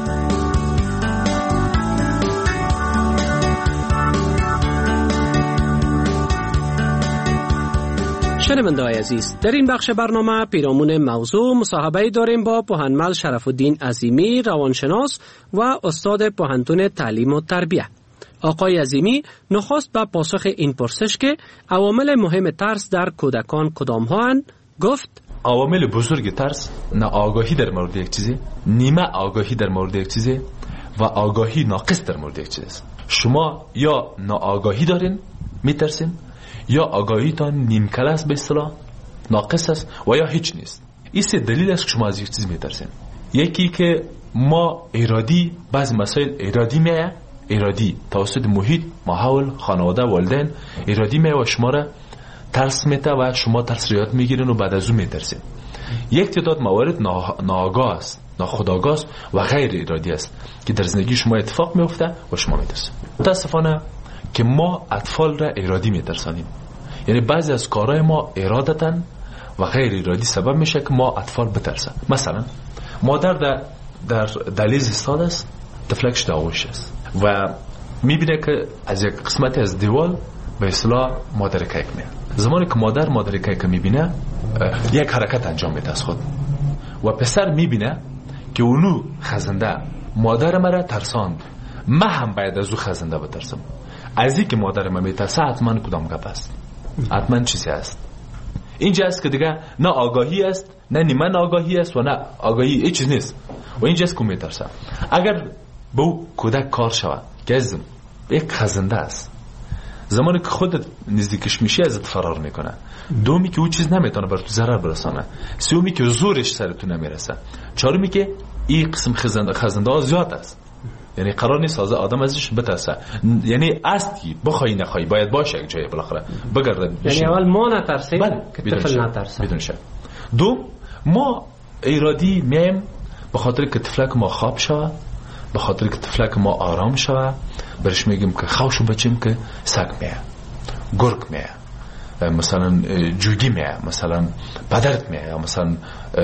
شنونده‌های عزیز، در این بخش برنامه پیرامون موضوع مصاحبه داریم با پوهنمل شرف الدین عظیمی، روانشناس و استاد پوهنتون تعلیم و تربیه. آقای عظیمی نخست به پاسخ این پرسش که عوامل مهم ترس در کودکان کدام هستند گفت: عوامل بزرگ ترس ناآگاهی در مورد یک چیزی، نیمه آگاهی در مورد یک چیزی و آگاهی ناقص در مورد یک چیز است. شما یا ناآگاهی دارین میترسین، یا آگاهیتان نیم کل است، به اصطلاح ناقص است، و یا هیچ نیست. این سه دلیل است که شما از یک چیز میترسین. یکی که ما ارادی بعض مسائل ارادی میه، ارادی توسط محیط، ماحول، خانواده، والدین ارادی میه و شما را ترس میته و شما ترس ریاد میگیرین و بعد از اون میترسین. یک تعداد موارد ناآگاه است، ناخودآگاه است و غیر ارادی است که در زندگی شما اتفاق میفته و شما میترسین. متاسفانه که ما اطفال را ارادی میترسانیم، یعنی بعضی از کارهای ما ارادتن و غیر ارادی سبب میشه که ما اطفال بترسن. مثلا مادر در در دهلیز ایستاده است، طفلکش در آغوش است و میبینه که از یک قسمتی از دیوال به اصطلاح مادر کیک میاد. زمانی که مادر مادر کیک میبینه یک حرکت انجام میده از خود و پسر میبینه که اونو خزنده مادر مرا ترساند، من هم باید از او خزنده بترسم. از این که مادر من میترسه حتما کدام گپ است، حتما چیزی است. اینجا است که دیگه نه آگاهی است، نه نیمه آگاهی است و نه آگاهی هیچ چیز نیست و اینجا است که میترسه. اگر به او کودک کار شود که ازم یک خزنده است، زمانی که خودت نزدیکش میشی ازت فرار میکنه، دومی که او چیز نمیتونه بر تو ضرر برسانه، سومی که زورش سر تو نمیرسه، چهارمی که این قسم خزنده خزنده ها زیاد است، یعنی قرار نیست از آدم ازش بترسه، یعنی است که بخوای نخوای باید باشه یک جایی بالاخره بگرد. یعنی اول ما نترسیم که طفل نترسه. بدون شک. دو، ما ارادی میایم به خاطر که طفلک ما خواب شوه، به خاطر که طفلک ما آرام شوه، برش میگیم که خوشو بچیم که سگ میه، گرگ میه، مثلا جوگی میه، مثلا پدرت میه، یا مثلا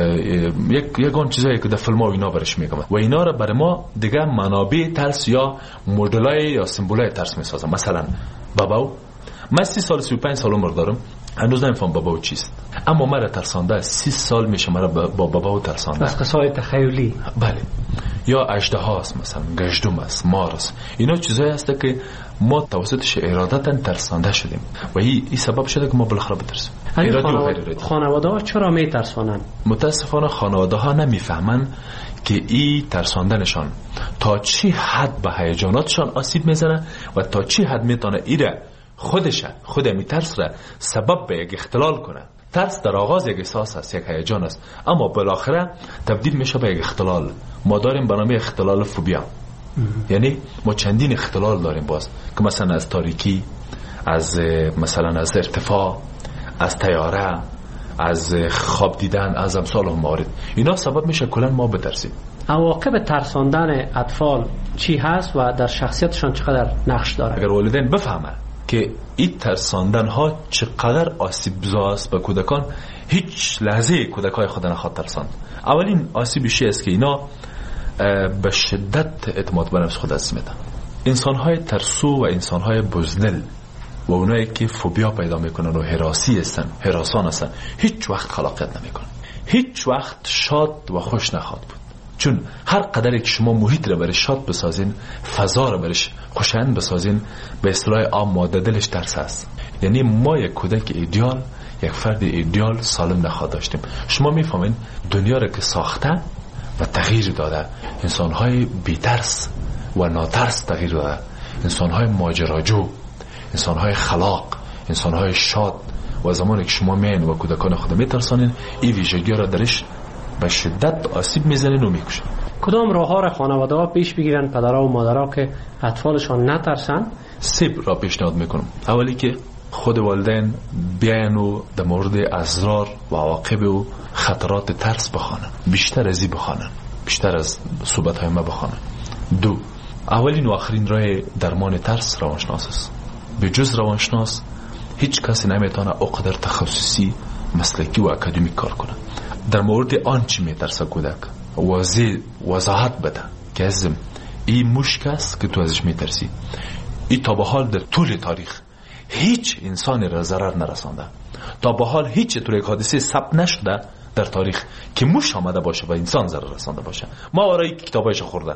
یک یگان چیزایی که در فیلم ها اینا برش میگم و اینا را برای ما دیگه منابع ترس یا مدلای یا سمبولای ترس میسازم. مثلا باباو، من سی سال سی و پنج سال عمر دارم، هنوز نمیفهم باباو چیست، اما مرا ترسانده سی سال میشه مرا با باباو ترسانده. از قصای تخیلی. بله. یا اژدها است، مثلا گژدم است، مار است. اینا چیزایی هست که ما توسطش ارادتاً ترسانده شدیم و این ای سبب شده که ما بالاخره بترسیم. خانواده ها چرا میترسانن؟ متاسفانه خانواده ها نمیفهمن که این ترساندنشان تا چی حد به هیجاناتشان آسیب میزنه و تا چی حد میتونه ایره خودش خود می ترس را سبب به یک اختلال کنه. ترس در آغاز یک احساس است، یک هیجان است، اما بالاخره تبدیل میشه به یک اختلال. ما داریم به نام اختلال فوبیا، یعنی ما چندین اختلال داریم باز که مثلا از تاریکی، از مثلا از ارتفاع، از طیاره، از خواب دیدن، از امثال هم موارد. اینا سبب میشه کلا ما بترسیم. عواقب ترساندن اطفال چی هست و در شخصیتشان چقدر نقش داره؟ اگر والدین بفهمن که این ترساندن ها چقدر آسیب زا است به کودکان، هیچ لحظه کودکای خود نخواد ترساند. اولین آسیبش است که اینا به شدت اعتماد به نفس خود از میدن. انسان‌های ترسو و انسان‌های بزدل و اونایی که فوبیا پیدا میکنن و هراسی هستن، هراسان هستن، هیچ وقت خلاقیت نمیکنن، هیچ وقت شاد و خوش نخواد بود. چون هر قدری که شما محیط رو برش شاد بسازین، فضا رو برش خوشایند بسازین، به اصطلاح عام ماده دلش ترس است. یعنی ما یک کودک ایدئال، یک فرد ایدئال سالم نخواد داشتیم. شما میفهمین دنیا رو که ساخته و تغییر داده. انسان‌های بی‌ترس و ناترس تغییر داده. انسان‌های ماجراجو، انسان‌های خلاق، انسان‌های شاد. و زمانی که شما میان و کودکان خود میترسانین، این ویژگی را درش به شدت آسیب میزنین و میکشین. کدام راه‌ها را خانواده‌ها پیش بگیرن پدرها و مادرها که اطفالشان نترسن؟ سه را پیشنهاد میکنم. اولی که خود والدین بیان و در مورد اسرار و عواقب و خطرات ترس بخوانن، بیشتر از این بخوانن، بیشتر از صحبت‌های ما بخوانن. دو، اولین و آخرین راه درمان ترس روانشناس است. به جز روانشناس هیچ کسی نمیتونه اقدر تخصصی، مسلکی و اکادمیک کار کنه. در مورد آن چی میترسه کودک واضح وضاحت بده که ازم این مشک است که تو ازش میترسی. این تا به حال در طول تاریخ هیچ انسانی را ضرر نرسانده. تا به حال هیچ طور یک حادثه ثبت نشده در تاریخ که موش آمده باشه و انسان ضرر رسانده باشه. ما آرای کتابایش خوردن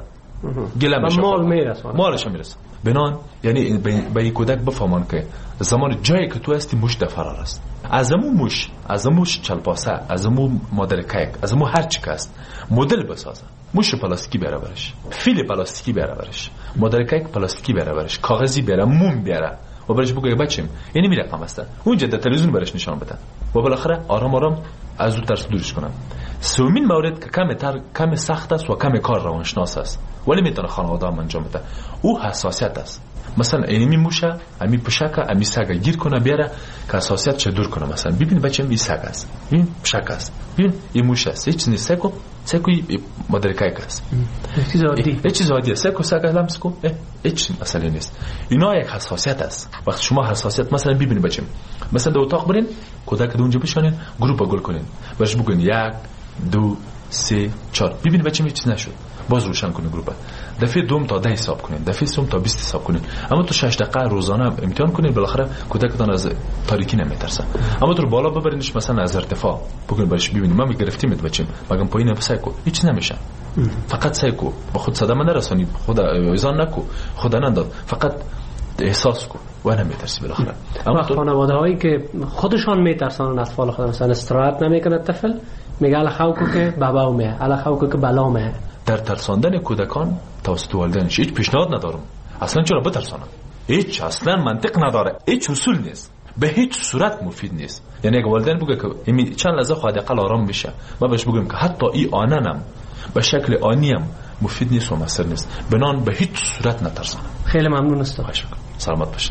گلمش مال میرسونه، مالش میرسه. بنان یعنی به این کودک بفهمان که زمان جایی که تو هستی موش در فرار است. از امو موش، از امو چلپاسه، از امو مادر کیک، از امو هر چی که است مدل بسازه. موش پلاستیکی بیاره برش، فیل پلاستیکی بیاره برش، مادر کیک پلاستیکی بیاره برش، کاغذی بیاره، موم بیاره و برش بگه بچم یعنی میره رقم است. اونجا در تلویزیون برش نشان بده و بالاخره آرام آرام از اون ترس دورش کنن. سومین مورد که کم تر کم سخت است و کم کار روانشناس است ولی میتونه خانواده هم انجام بده، او حساسیت است. مثلا اینمی موشه امی پشکه امی سگ گیر کنه بیاره که حساسیت چه دور کنه. مثلا ببین بچه می سگ است، ببین پشکه است، ببین این موشه است، هیچ نیست. سگو سگو مادر کیک است، چیز عادی، هیچ چیز عادیه. سگو سگ لمس کو هیچ مسئله نیست. اینا یک حساسیت است. وقتی شما حساسیت مثلا ببینید بچه مثلا در اتاق برین کودک در اونجا بشانین گروپ گل کنین برش بگین یک دو سه چهار ببین بچه هیچ چیز نشد باز روشن کنین گروپ. دفعه دوم تا ده حساب کنین، دفعه سوم تا بیست حساب کنین. اما تو شش دقیقه روزانه امتحان کنین بالاخره کودکتان از تاریکی نمیترسه. اما تو بالا ببرینش مثلا از ارتفاع بگین برش ببینید ما میگرفتیم بچم مگم پایین بسایکو هیچ نمیشه. فقط سایکو با خود صدمه نرسانی، خود ایزان نکو، خود ننداز، فقط احساس کو و نمیترسی بالاخره. اما خانواده هایی که خودشان میترسن اطفال خود مثلا استراحت نمیکنه طفل میگه الا خوکو که بابا میه الا خوکو که بلا میه. در ترساندن کودکان توسط والدینش هیچ پیشنهاد ندارم. اصلا چرا بترسانم؟ هیچ اصلا منطق نداره، هیچ اصول نیست، به هیچ صورت مفید نیست. یعنی اگه والدین بگه که این چند لحظه خود اقل آرام میشه ما بهش بگیم که حتی این آننم به شکل آنیم مفید نیست و مؤثر نیست، بنان به هیچ صورت نترسانم. خیلی ممنون است. سلامت باشید.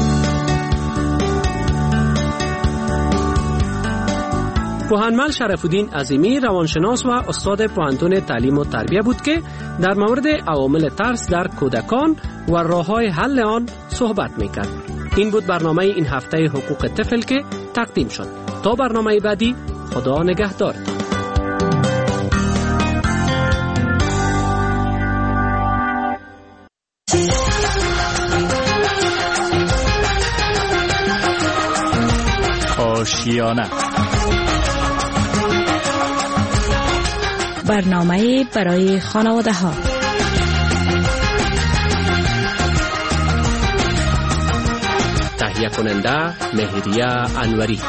پوهنمل شرف الدین عظیمی روانشناس و استاد پوهنتون تعلیم و تربیه بود که در مورد عوامل ترس در کودکان و راه‌های حل آن صحبت می‌کرد. این بود برنامه این هفته حقوق طفل که تقدیم شد. تا برنامه بعدی خدا نگهدار. آشیانه برنامه برای خانواده ها. تهیه کننده مهریه انوری.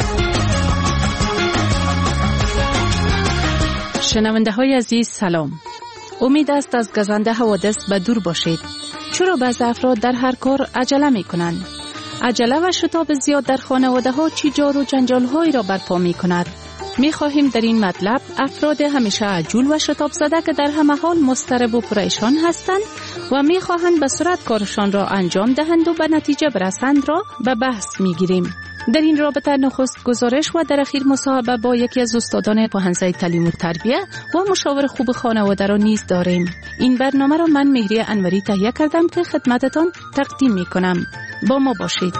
شنونده های عزیز سلام. امید است از گزنده حوادث به دور باشید. چرا بعض افراد در هر کار عجله می کنند؟ عجله و شتاب زیاد در خانواده ها چی جار و جنجال هایی را برپا می کند؟ می خواهیم در این مطلب افراد همیشه عجول و شتاب زده که در همه حال مضطرب و پریشان هستند و می خواهند به سرعت کارشان را انجام دهند و به نتیجه برسند را به بحث می گیریم. در این رابطه نخست گزارش و در اخیر مصاحبه با یکی از استادان پوهنځی تعلیم و تربیه و مشاور خوب خانواده را نیز داریم. این برنامه را من مهریه انوری تهیه کردم که خدمتتان تقدیم می کنم. با ما باشید.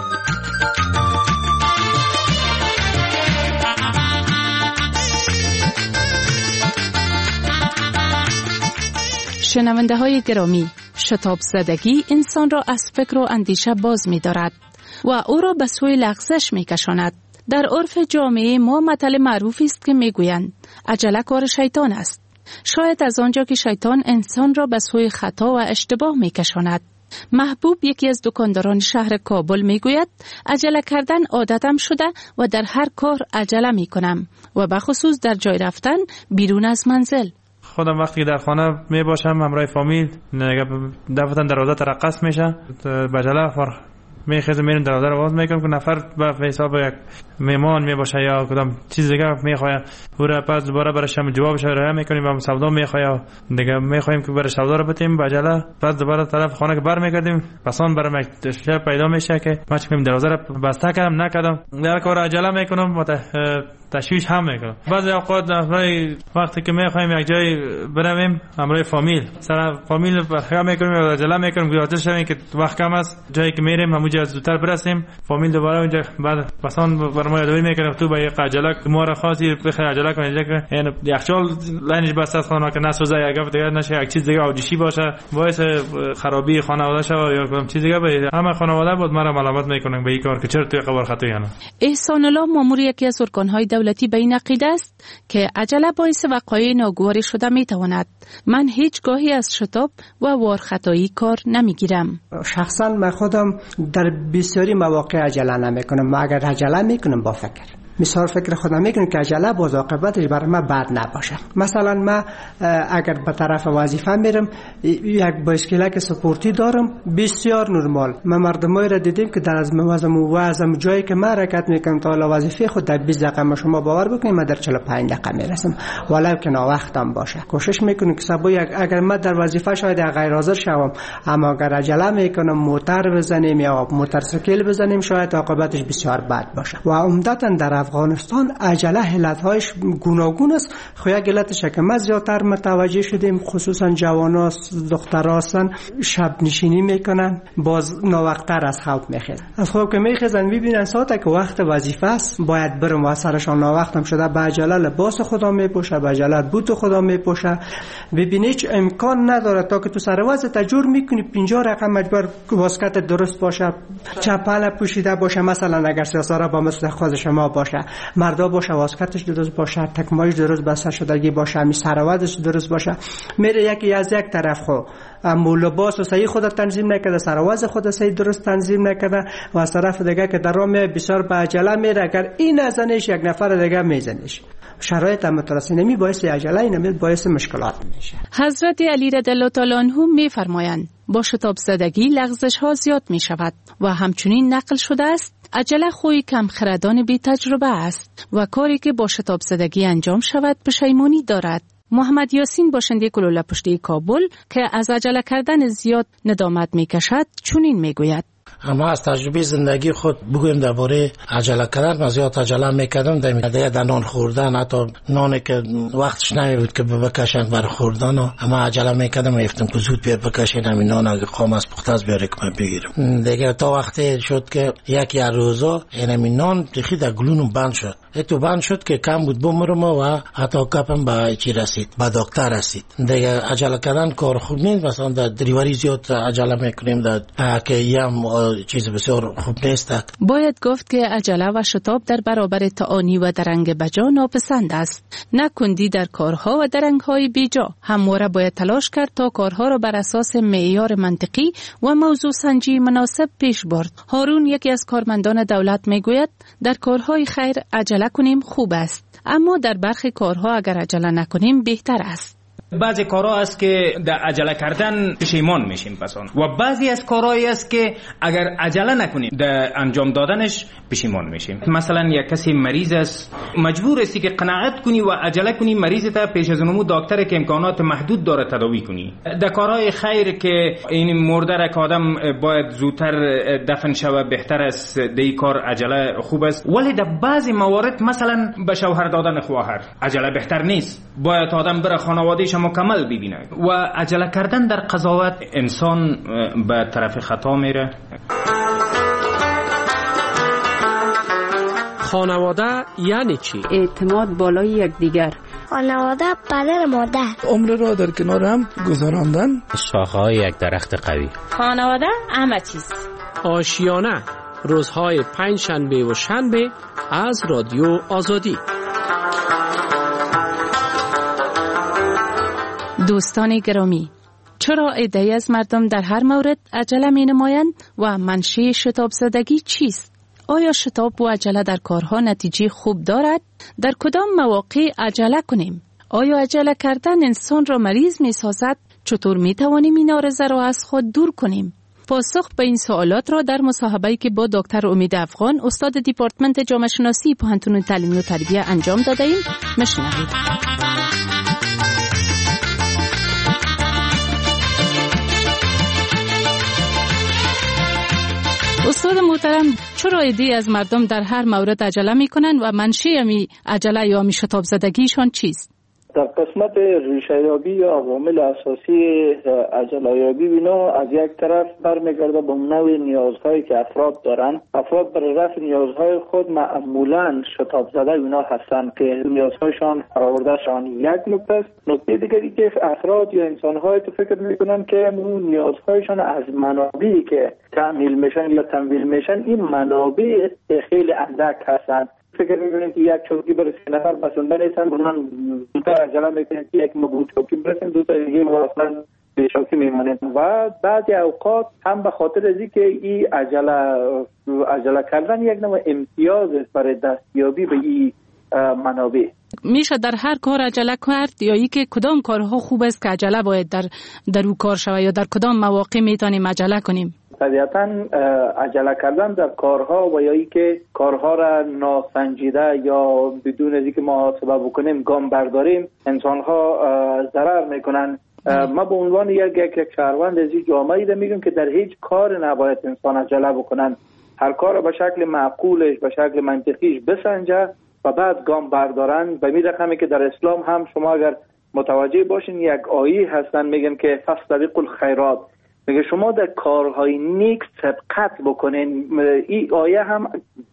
شنونده های گرامی، شتاب زدگی انسان را از فکر و اندیشه باز می دارد و او را به سوی لغزش می کشاند. در عرف جامعه ما متل معروفی است که می گویند عجله کار شیطان است. شاید از آنجا که شیطان انسان را به سوی خطا و اشتباه می کشاند. محبوب یکی از دکانداران شهر کابل می گوید عجله کردن عادتم شده و در هر کار عجله می کنم و به خصوص در جای رفتن بیرون از منزل. خودم وقتی در خانه می باشم همراه فامیل دفعتا دروازه ترقص میشه بجله فرق میخیزم میریم دروازه رو باز میکنم که نفر به حساب یک مهمان میباشه یا کدام چیز دیگه میخواد او را پس دوباره برای شما جوابش ارائه میکنیم و سودا میخواد دیگه میخوایم که برای سودا رو بتیم بجله پس دوباره طرف خانه که برمیگردیم پسان برام شب پیدا میشه که ما چه دروازه رو بسته کردم نکردم در کار عجله میکنم و تشویش هم میکنم بعضی اوقات وقتی که میخوایم یک جای برویم همراه فامیل سر فامیل برخواه میکنیم و عجله میکنیم گذاشته شویم که وقت کم است جایی که میریم همونجا زودتر برسیم فامیل دوباره اونجا بعد پسان برام یادآوری میکنه تو با یک عجله ما را خاصی بخیر عجله کنید که یعنی یخچال لنج بس است خانه که نسوزه یا دیگه نشه یک چیز دیگه آتشی باشه باعث خرابی خانواده شه یا کدام چیز دیگه به همه خانواده بود مرا ملامت میکنن به این کار که چرا توی خبر خطایی انا. احسان الله مامور یکی از ارکان‌های دولتی به این عقیده است که عجله باعث وقایع ناگواری شده میتواند. من هیچ گاهی از شتاب و وارخطایی کار نمیگیرم. شخصا من خودم در بسیاری مواقع عجله نمیکنم. ما اگر عجله میکنم با فکر مثال فکر خودم میکنم که عجله باز عاقبتش برای من بد نباشه. مثلا من اگر به طرف وظیفه میرم یک بایسکلک سپورتی دارم بسیار نرمال. ما مردمایی را دیدیم که در از موازم و وازم جایی که من حرکت میکنم تا الا وظیفه خود در بیست دقیقه ما شما باور بکنید من در چهل و پنج دقیقه میرسم ولو که وقتم باشه. کوشش میکنم که سبا اگر من در وظیفه شاید غیر حاضر شوم اما اگر عجله میکنم موتور بزنیم یا موتورسیکل بزنیم شاید عاقبتش بسیار بد باشه. و عمدتا در افغانستان عجله علت‌هایش گوناگون است. خو یک علتش که ما زیادتر متوجه شدیم خصوصا جوان‌ها دخترها هستن شب نشینی میکنن باز ناوقت‌تر از خواب میخیزن. از خواب که میخیزن میبینن ساعت که وقت وظیفه است باید برم و سرشان ناوقتم شده به عجله لباس خدا میپوشه به عجله بوت خدا میپوشه. ببینی هیچ امکان نداره تا که تو سر وضع تجور میکنی پنجاه رقم مجبور واسکت درست باشه چپل پوشیده باشه مثلا اگر سیاسارا با مثل خود شما باشه مردا باشه واسکتش درست باشه تکمایش درست بسته شدگی باشه می سروادش درست باشه میره یکی از یک طرف خو اما لباس و صحیح خود تنظیم نکرده سرواز خود صحیح درست تنظیم نکرده و از طرف دیگه که در راه بسیار به عجله میره اگر این نزنش یک نفر دیگه میزنش شرایط مترسی نمی باعث عجله اینم باعث مشکلات میشه. حضرت علی رضی الله تعالی عنه میفرمایند با شتاب زدگی لغزش ها زیاد می شود و همچنین نقل شده است عجله خوی کم خردان بی تجربه است و کاری که با شتاب زدگی انجام شود پشیمانی دارد. محمد یاسین باشنده کلوله پشتی کابل که از عجله کردن زیاد ندامت می کشد چنین می گوید اما از تجربه زندگی خود بگویم درباره عجله کردن من زیاد عجله میکردم در در نان خوردن حتی نانی که وقتش نمیبود که بکشن بر خوردن و اما عجله میکردم میفتم که زود بیار بکشین همین نان اگه خام از پخته از بیاره که من بگیرم دیگه تا وقتی شد که یکی از روزا این همین نان دیخی در گلونم بند شد اتو بند شد که کم بود بمرم و حتی کپم به چی رسید به دکتر رسید دیگه عجله کردن کار خوب نیست مثلا در دریوری زیاد عجله میکنیم در که یم چیز بسیار خوب نیست. باید گفت که عجله و شتاب در برابر تعانی و درنگ بجا ناپسند است. نکندی در کارها و درنگهای بیجا. همواره باید تلاش کرد تا کارها را بر اساس معیار منطقی و موضوع سنجی مناسب پیش برد. هارون یکی از کارمندان دولت میگوید در کارهای خیر عجله کنیم خوب است، اما در برخی کارها اگر عجله نکنیم بهتر است. بعضی کارها است که در عجله کردن پشیمان میشیم پسان و بعضی از کارهایی است که اگر عجله نکنیم در انجام دادنش پشیمان میشیم. مثلا یک کسی مریض است مجبور استی که قناعت کنی و عجله کنی مریض تا پیش از اونمو دکتر که امکانات محدود داره تداوی کنی. در کارهای خیر که این مرده را که آدم باید زودتر دفن شوه بهتر است دی کار عجله خوب است ولی در بعضی موارد مثلا به شوهر دادن خواهر عجله بهتر نیست باید آدم بره خانواده‌اش مکمل ببینه و عجله کردن در قضاوت انسان به طرف خطا میره. خانواده یعنی چی؟ اعتماد بالای یکدیگر. خانواده پدر مادر. عمر را در کنار هم گذراندن. شاخه‌های یک درخت قوی. خانواده همه چیز. آشیانه روزهای پنج شنبه و شنبه از رادیو آزادی. دوستان گرامی، چرا عده‌ای از مردم در هر مورد عجله می نمایند و منشأ شتاب زدگی چیست؟ آیا شتاب و عجله در کارها نتیجه خوب دارد؟ در کدام مواقع عجله کنیم؟ آیا عجله کردن انسان را مریض می سازد؟ چطور می توانیم این آرزه را از خود دور کنیم؟ پاسخ به این سوالات را در مصاحبه‌ای که با دکتر امید افغان استاد دیپارتمنت جامعه شناسی پوهنتون تعلیمی و تربیت انجام داده ایم مشنوید. استاد محترم، چرا عده‌ای از مردم در هر مورد عجله میکنن و منشأ می عجله یا می شتاب زدگیشان چیست؟ در قسمت ریشه یابی یا عوامل اساسی عجله یابی بنا از یک طرف برمیگرده به نوع نیازهایی که افراد دارن. افراد برای رفع نیازهای خود معمولا شتاب زده اینا هستند که نیازهایشان برآوردهشان یک نکته است. نکته دیگری که افراد یا انسان‌های تو فکر میکنن که اون نیازهایشان از منابعی که تأمین میشن یا تمویل میشن این منابع خیلی اندک هستند. فکر میکنیم که یک چوکی برای سه نفر بسنده نیستن، بودن دوتا عجله میکنیم که یک مبود چوکی برسیم، دوتا دیگه اصلا به چوکی میمانیم و بعضی اوقات هم به خاطر ازی که این عجله عجله کردن یک نوع امتیاز است برای دستیابی به این منابع. میشه در هر کار عجله کرد یا ای که کدام کارها خوب است که عجله باید در در او کار شود یا در کدام مواقع میتونیم عجله کنیم؟ طبیعتاً عجله کردن در کارها و یا ای که کارها را ناسنجیده یا بدون از اینکه محاسبه بکنیم گام برداریم انسانها ضرر میکنن. ما به عنوان یک یک یک شهروند از این جامعه ده میگم که در هیچ کار نباید انسان عجله بکنن. هر کار را به شکل معقولش به شکل منطقیش بسنجه و بعد گام بردارن. به می رقمی که در اسلام هم شما اگر متوجه باشین یک آیه هستن میگن که فاستبقوا الخیرات، میگه شما در کارهای نیک سبقت بکنین. این آیه هم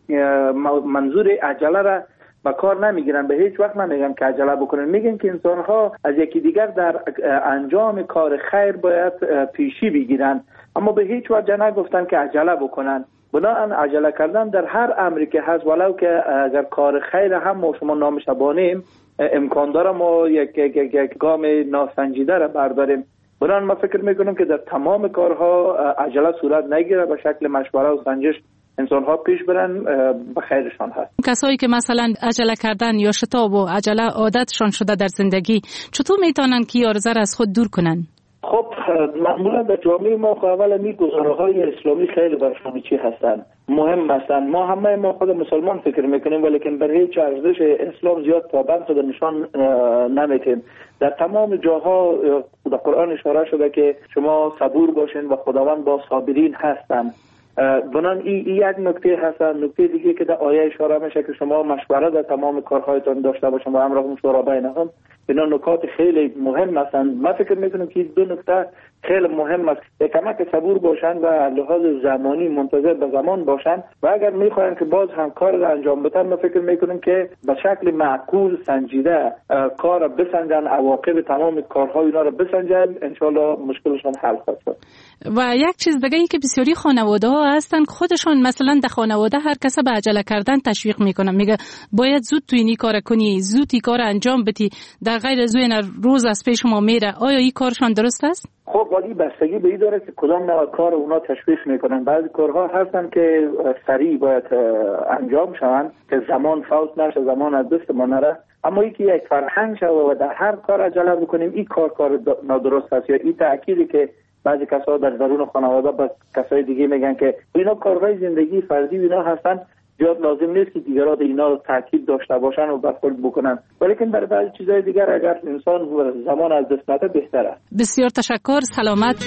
منظور عجله را به کار نمیگیرن، به هیچ وقت نمیگن که عجله بکنین، میگن که انسان ها از یکی دیگر در انجام کار خیر باید پیشی بگیرن، اما به هیچ وجه نگفتن که عجله بکنن. بنابراین عجله کردن در هر امری که هست ولو که اگر کار خیر هم ما شما نامش بانیم امکان داره ما یک یک یک, یک گام ناسنجیده را برداریم. بنابراین ما فکر میکنم که در تمام کارها عجله صورت نگیره، به شکل مشوره و سنجش انسان ها پیش برن به خیرشان هست. کسایی که مثلا عجله کردن یا شتاب و عجله عادتشان شده در زندگی چطور میتونن که این عرضه را از خود دور کنن؟ خب معمولا در جامعه ما اول می گزارهای اسلامی خیلی برشان چی هستن مهم هستن. ما همه ما خود مسلمان فکر میکنیم ولیکن بر هیچ ارزش اسلام زیاد پابند خود نشان نمیتیم. در تمام جاها در قرآن اشاره شده که شما صبور باشین و خداوند با صابرین هستن. بنان این یک نکته هستن. نکته دیگه که در آیه اشاره میشه که شما مشوره در تمام کارهایتان داشته باشین و امرهم شورا بینهم. اینا نکات خیلی مهم هستند. من فکر میکنم که دو نکته خیلی مهم است. کمک صبور باشن و لحاظ زمانی منتظر به زمان باشن و اگر میخواین که باز هم کار را انجام بدن من فکر میکنم که به شکل معقول سنجیده کار را بسنجن، عواقب تمام کارهای اینا را بسنجن، انشالله مشکلشون حل خواهد شد. و یک چیز دیگه ای که بسیاری خانواده ها هستن خودشون مثلا در خانواده هر کس به عجله کردن تشویق میکنن، میگه باید زود تو اینی کار کنی، زود این کار انجام بدی، در غیر از اون روز از پیش ما میره. آیا این کارشان درست است؟ خب ولی بستگی به این داره که کدام نوع کار اونا تشویق میکنن. بعضی کارها هستن که سریع باید انجام شون که زمان فوت نشه، زمان از دست ما نره، اما یکی یک فرهنگ شده و در هر کار عجله بکنیم این کار کار نادرست است. یا این تأکیدی که بعضی کسا در درون خانواده با کسای دیگه میگن که اینا کارهای زندگی فردی اینا هستن، زیاد لازم نیست که دیگران اینا تاکید داشته باشن و برخورد بکنن، ولیکن برای بعضی چیزهای دیگر اگر انسان زمان از دست نده بهتره. بسیار تشکر. سلامت.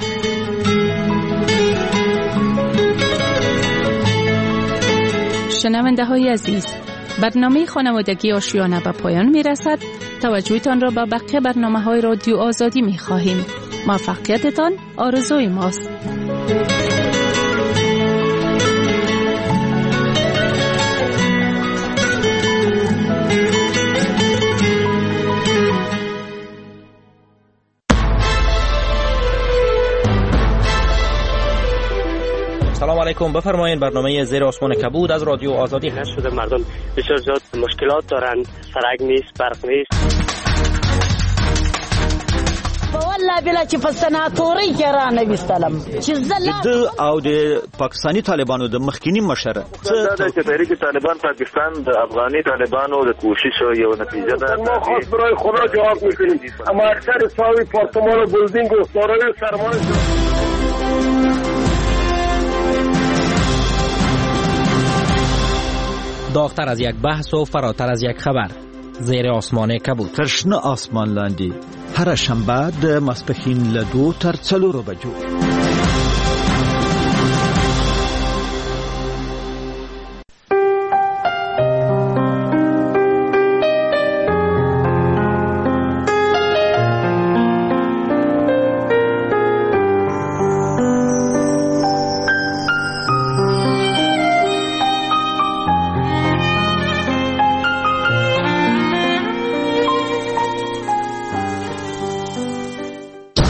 شنونده های عزیز، برنامه خانوادگی آشیانه به پایان می رسد. توجهتان را به بقیه برنامه های رادیو آزادی می خواهیم. موفقیتتان آرزوی ماست. سلام علیکم، بفرمایید. برنامه زیر آسمان کبود از رادیو آزادی هست. شده مردم بسیار زیاد مشکلات دارند، سرک نیست، برق نیست. والله بلا چې په سناتوري کې را نویستلم چې زله او د پاکستانی طالبانو د مخکینی مشر څه چې تحریک طالبان پاکستان د افغاني طالبانو د کوشش یو نتیجه ده. ما خاص برای خدا جواب میکنیم. اما اکثر ساوی پارتمان و بلدینگ و سارای سرمان داغتر از یک بحث و فراتر از یک خبر. زیر آسمان کبود. ترشنه آسمان لاندی. هر شنبه د ماسپښین له دو تر څلورو بجو.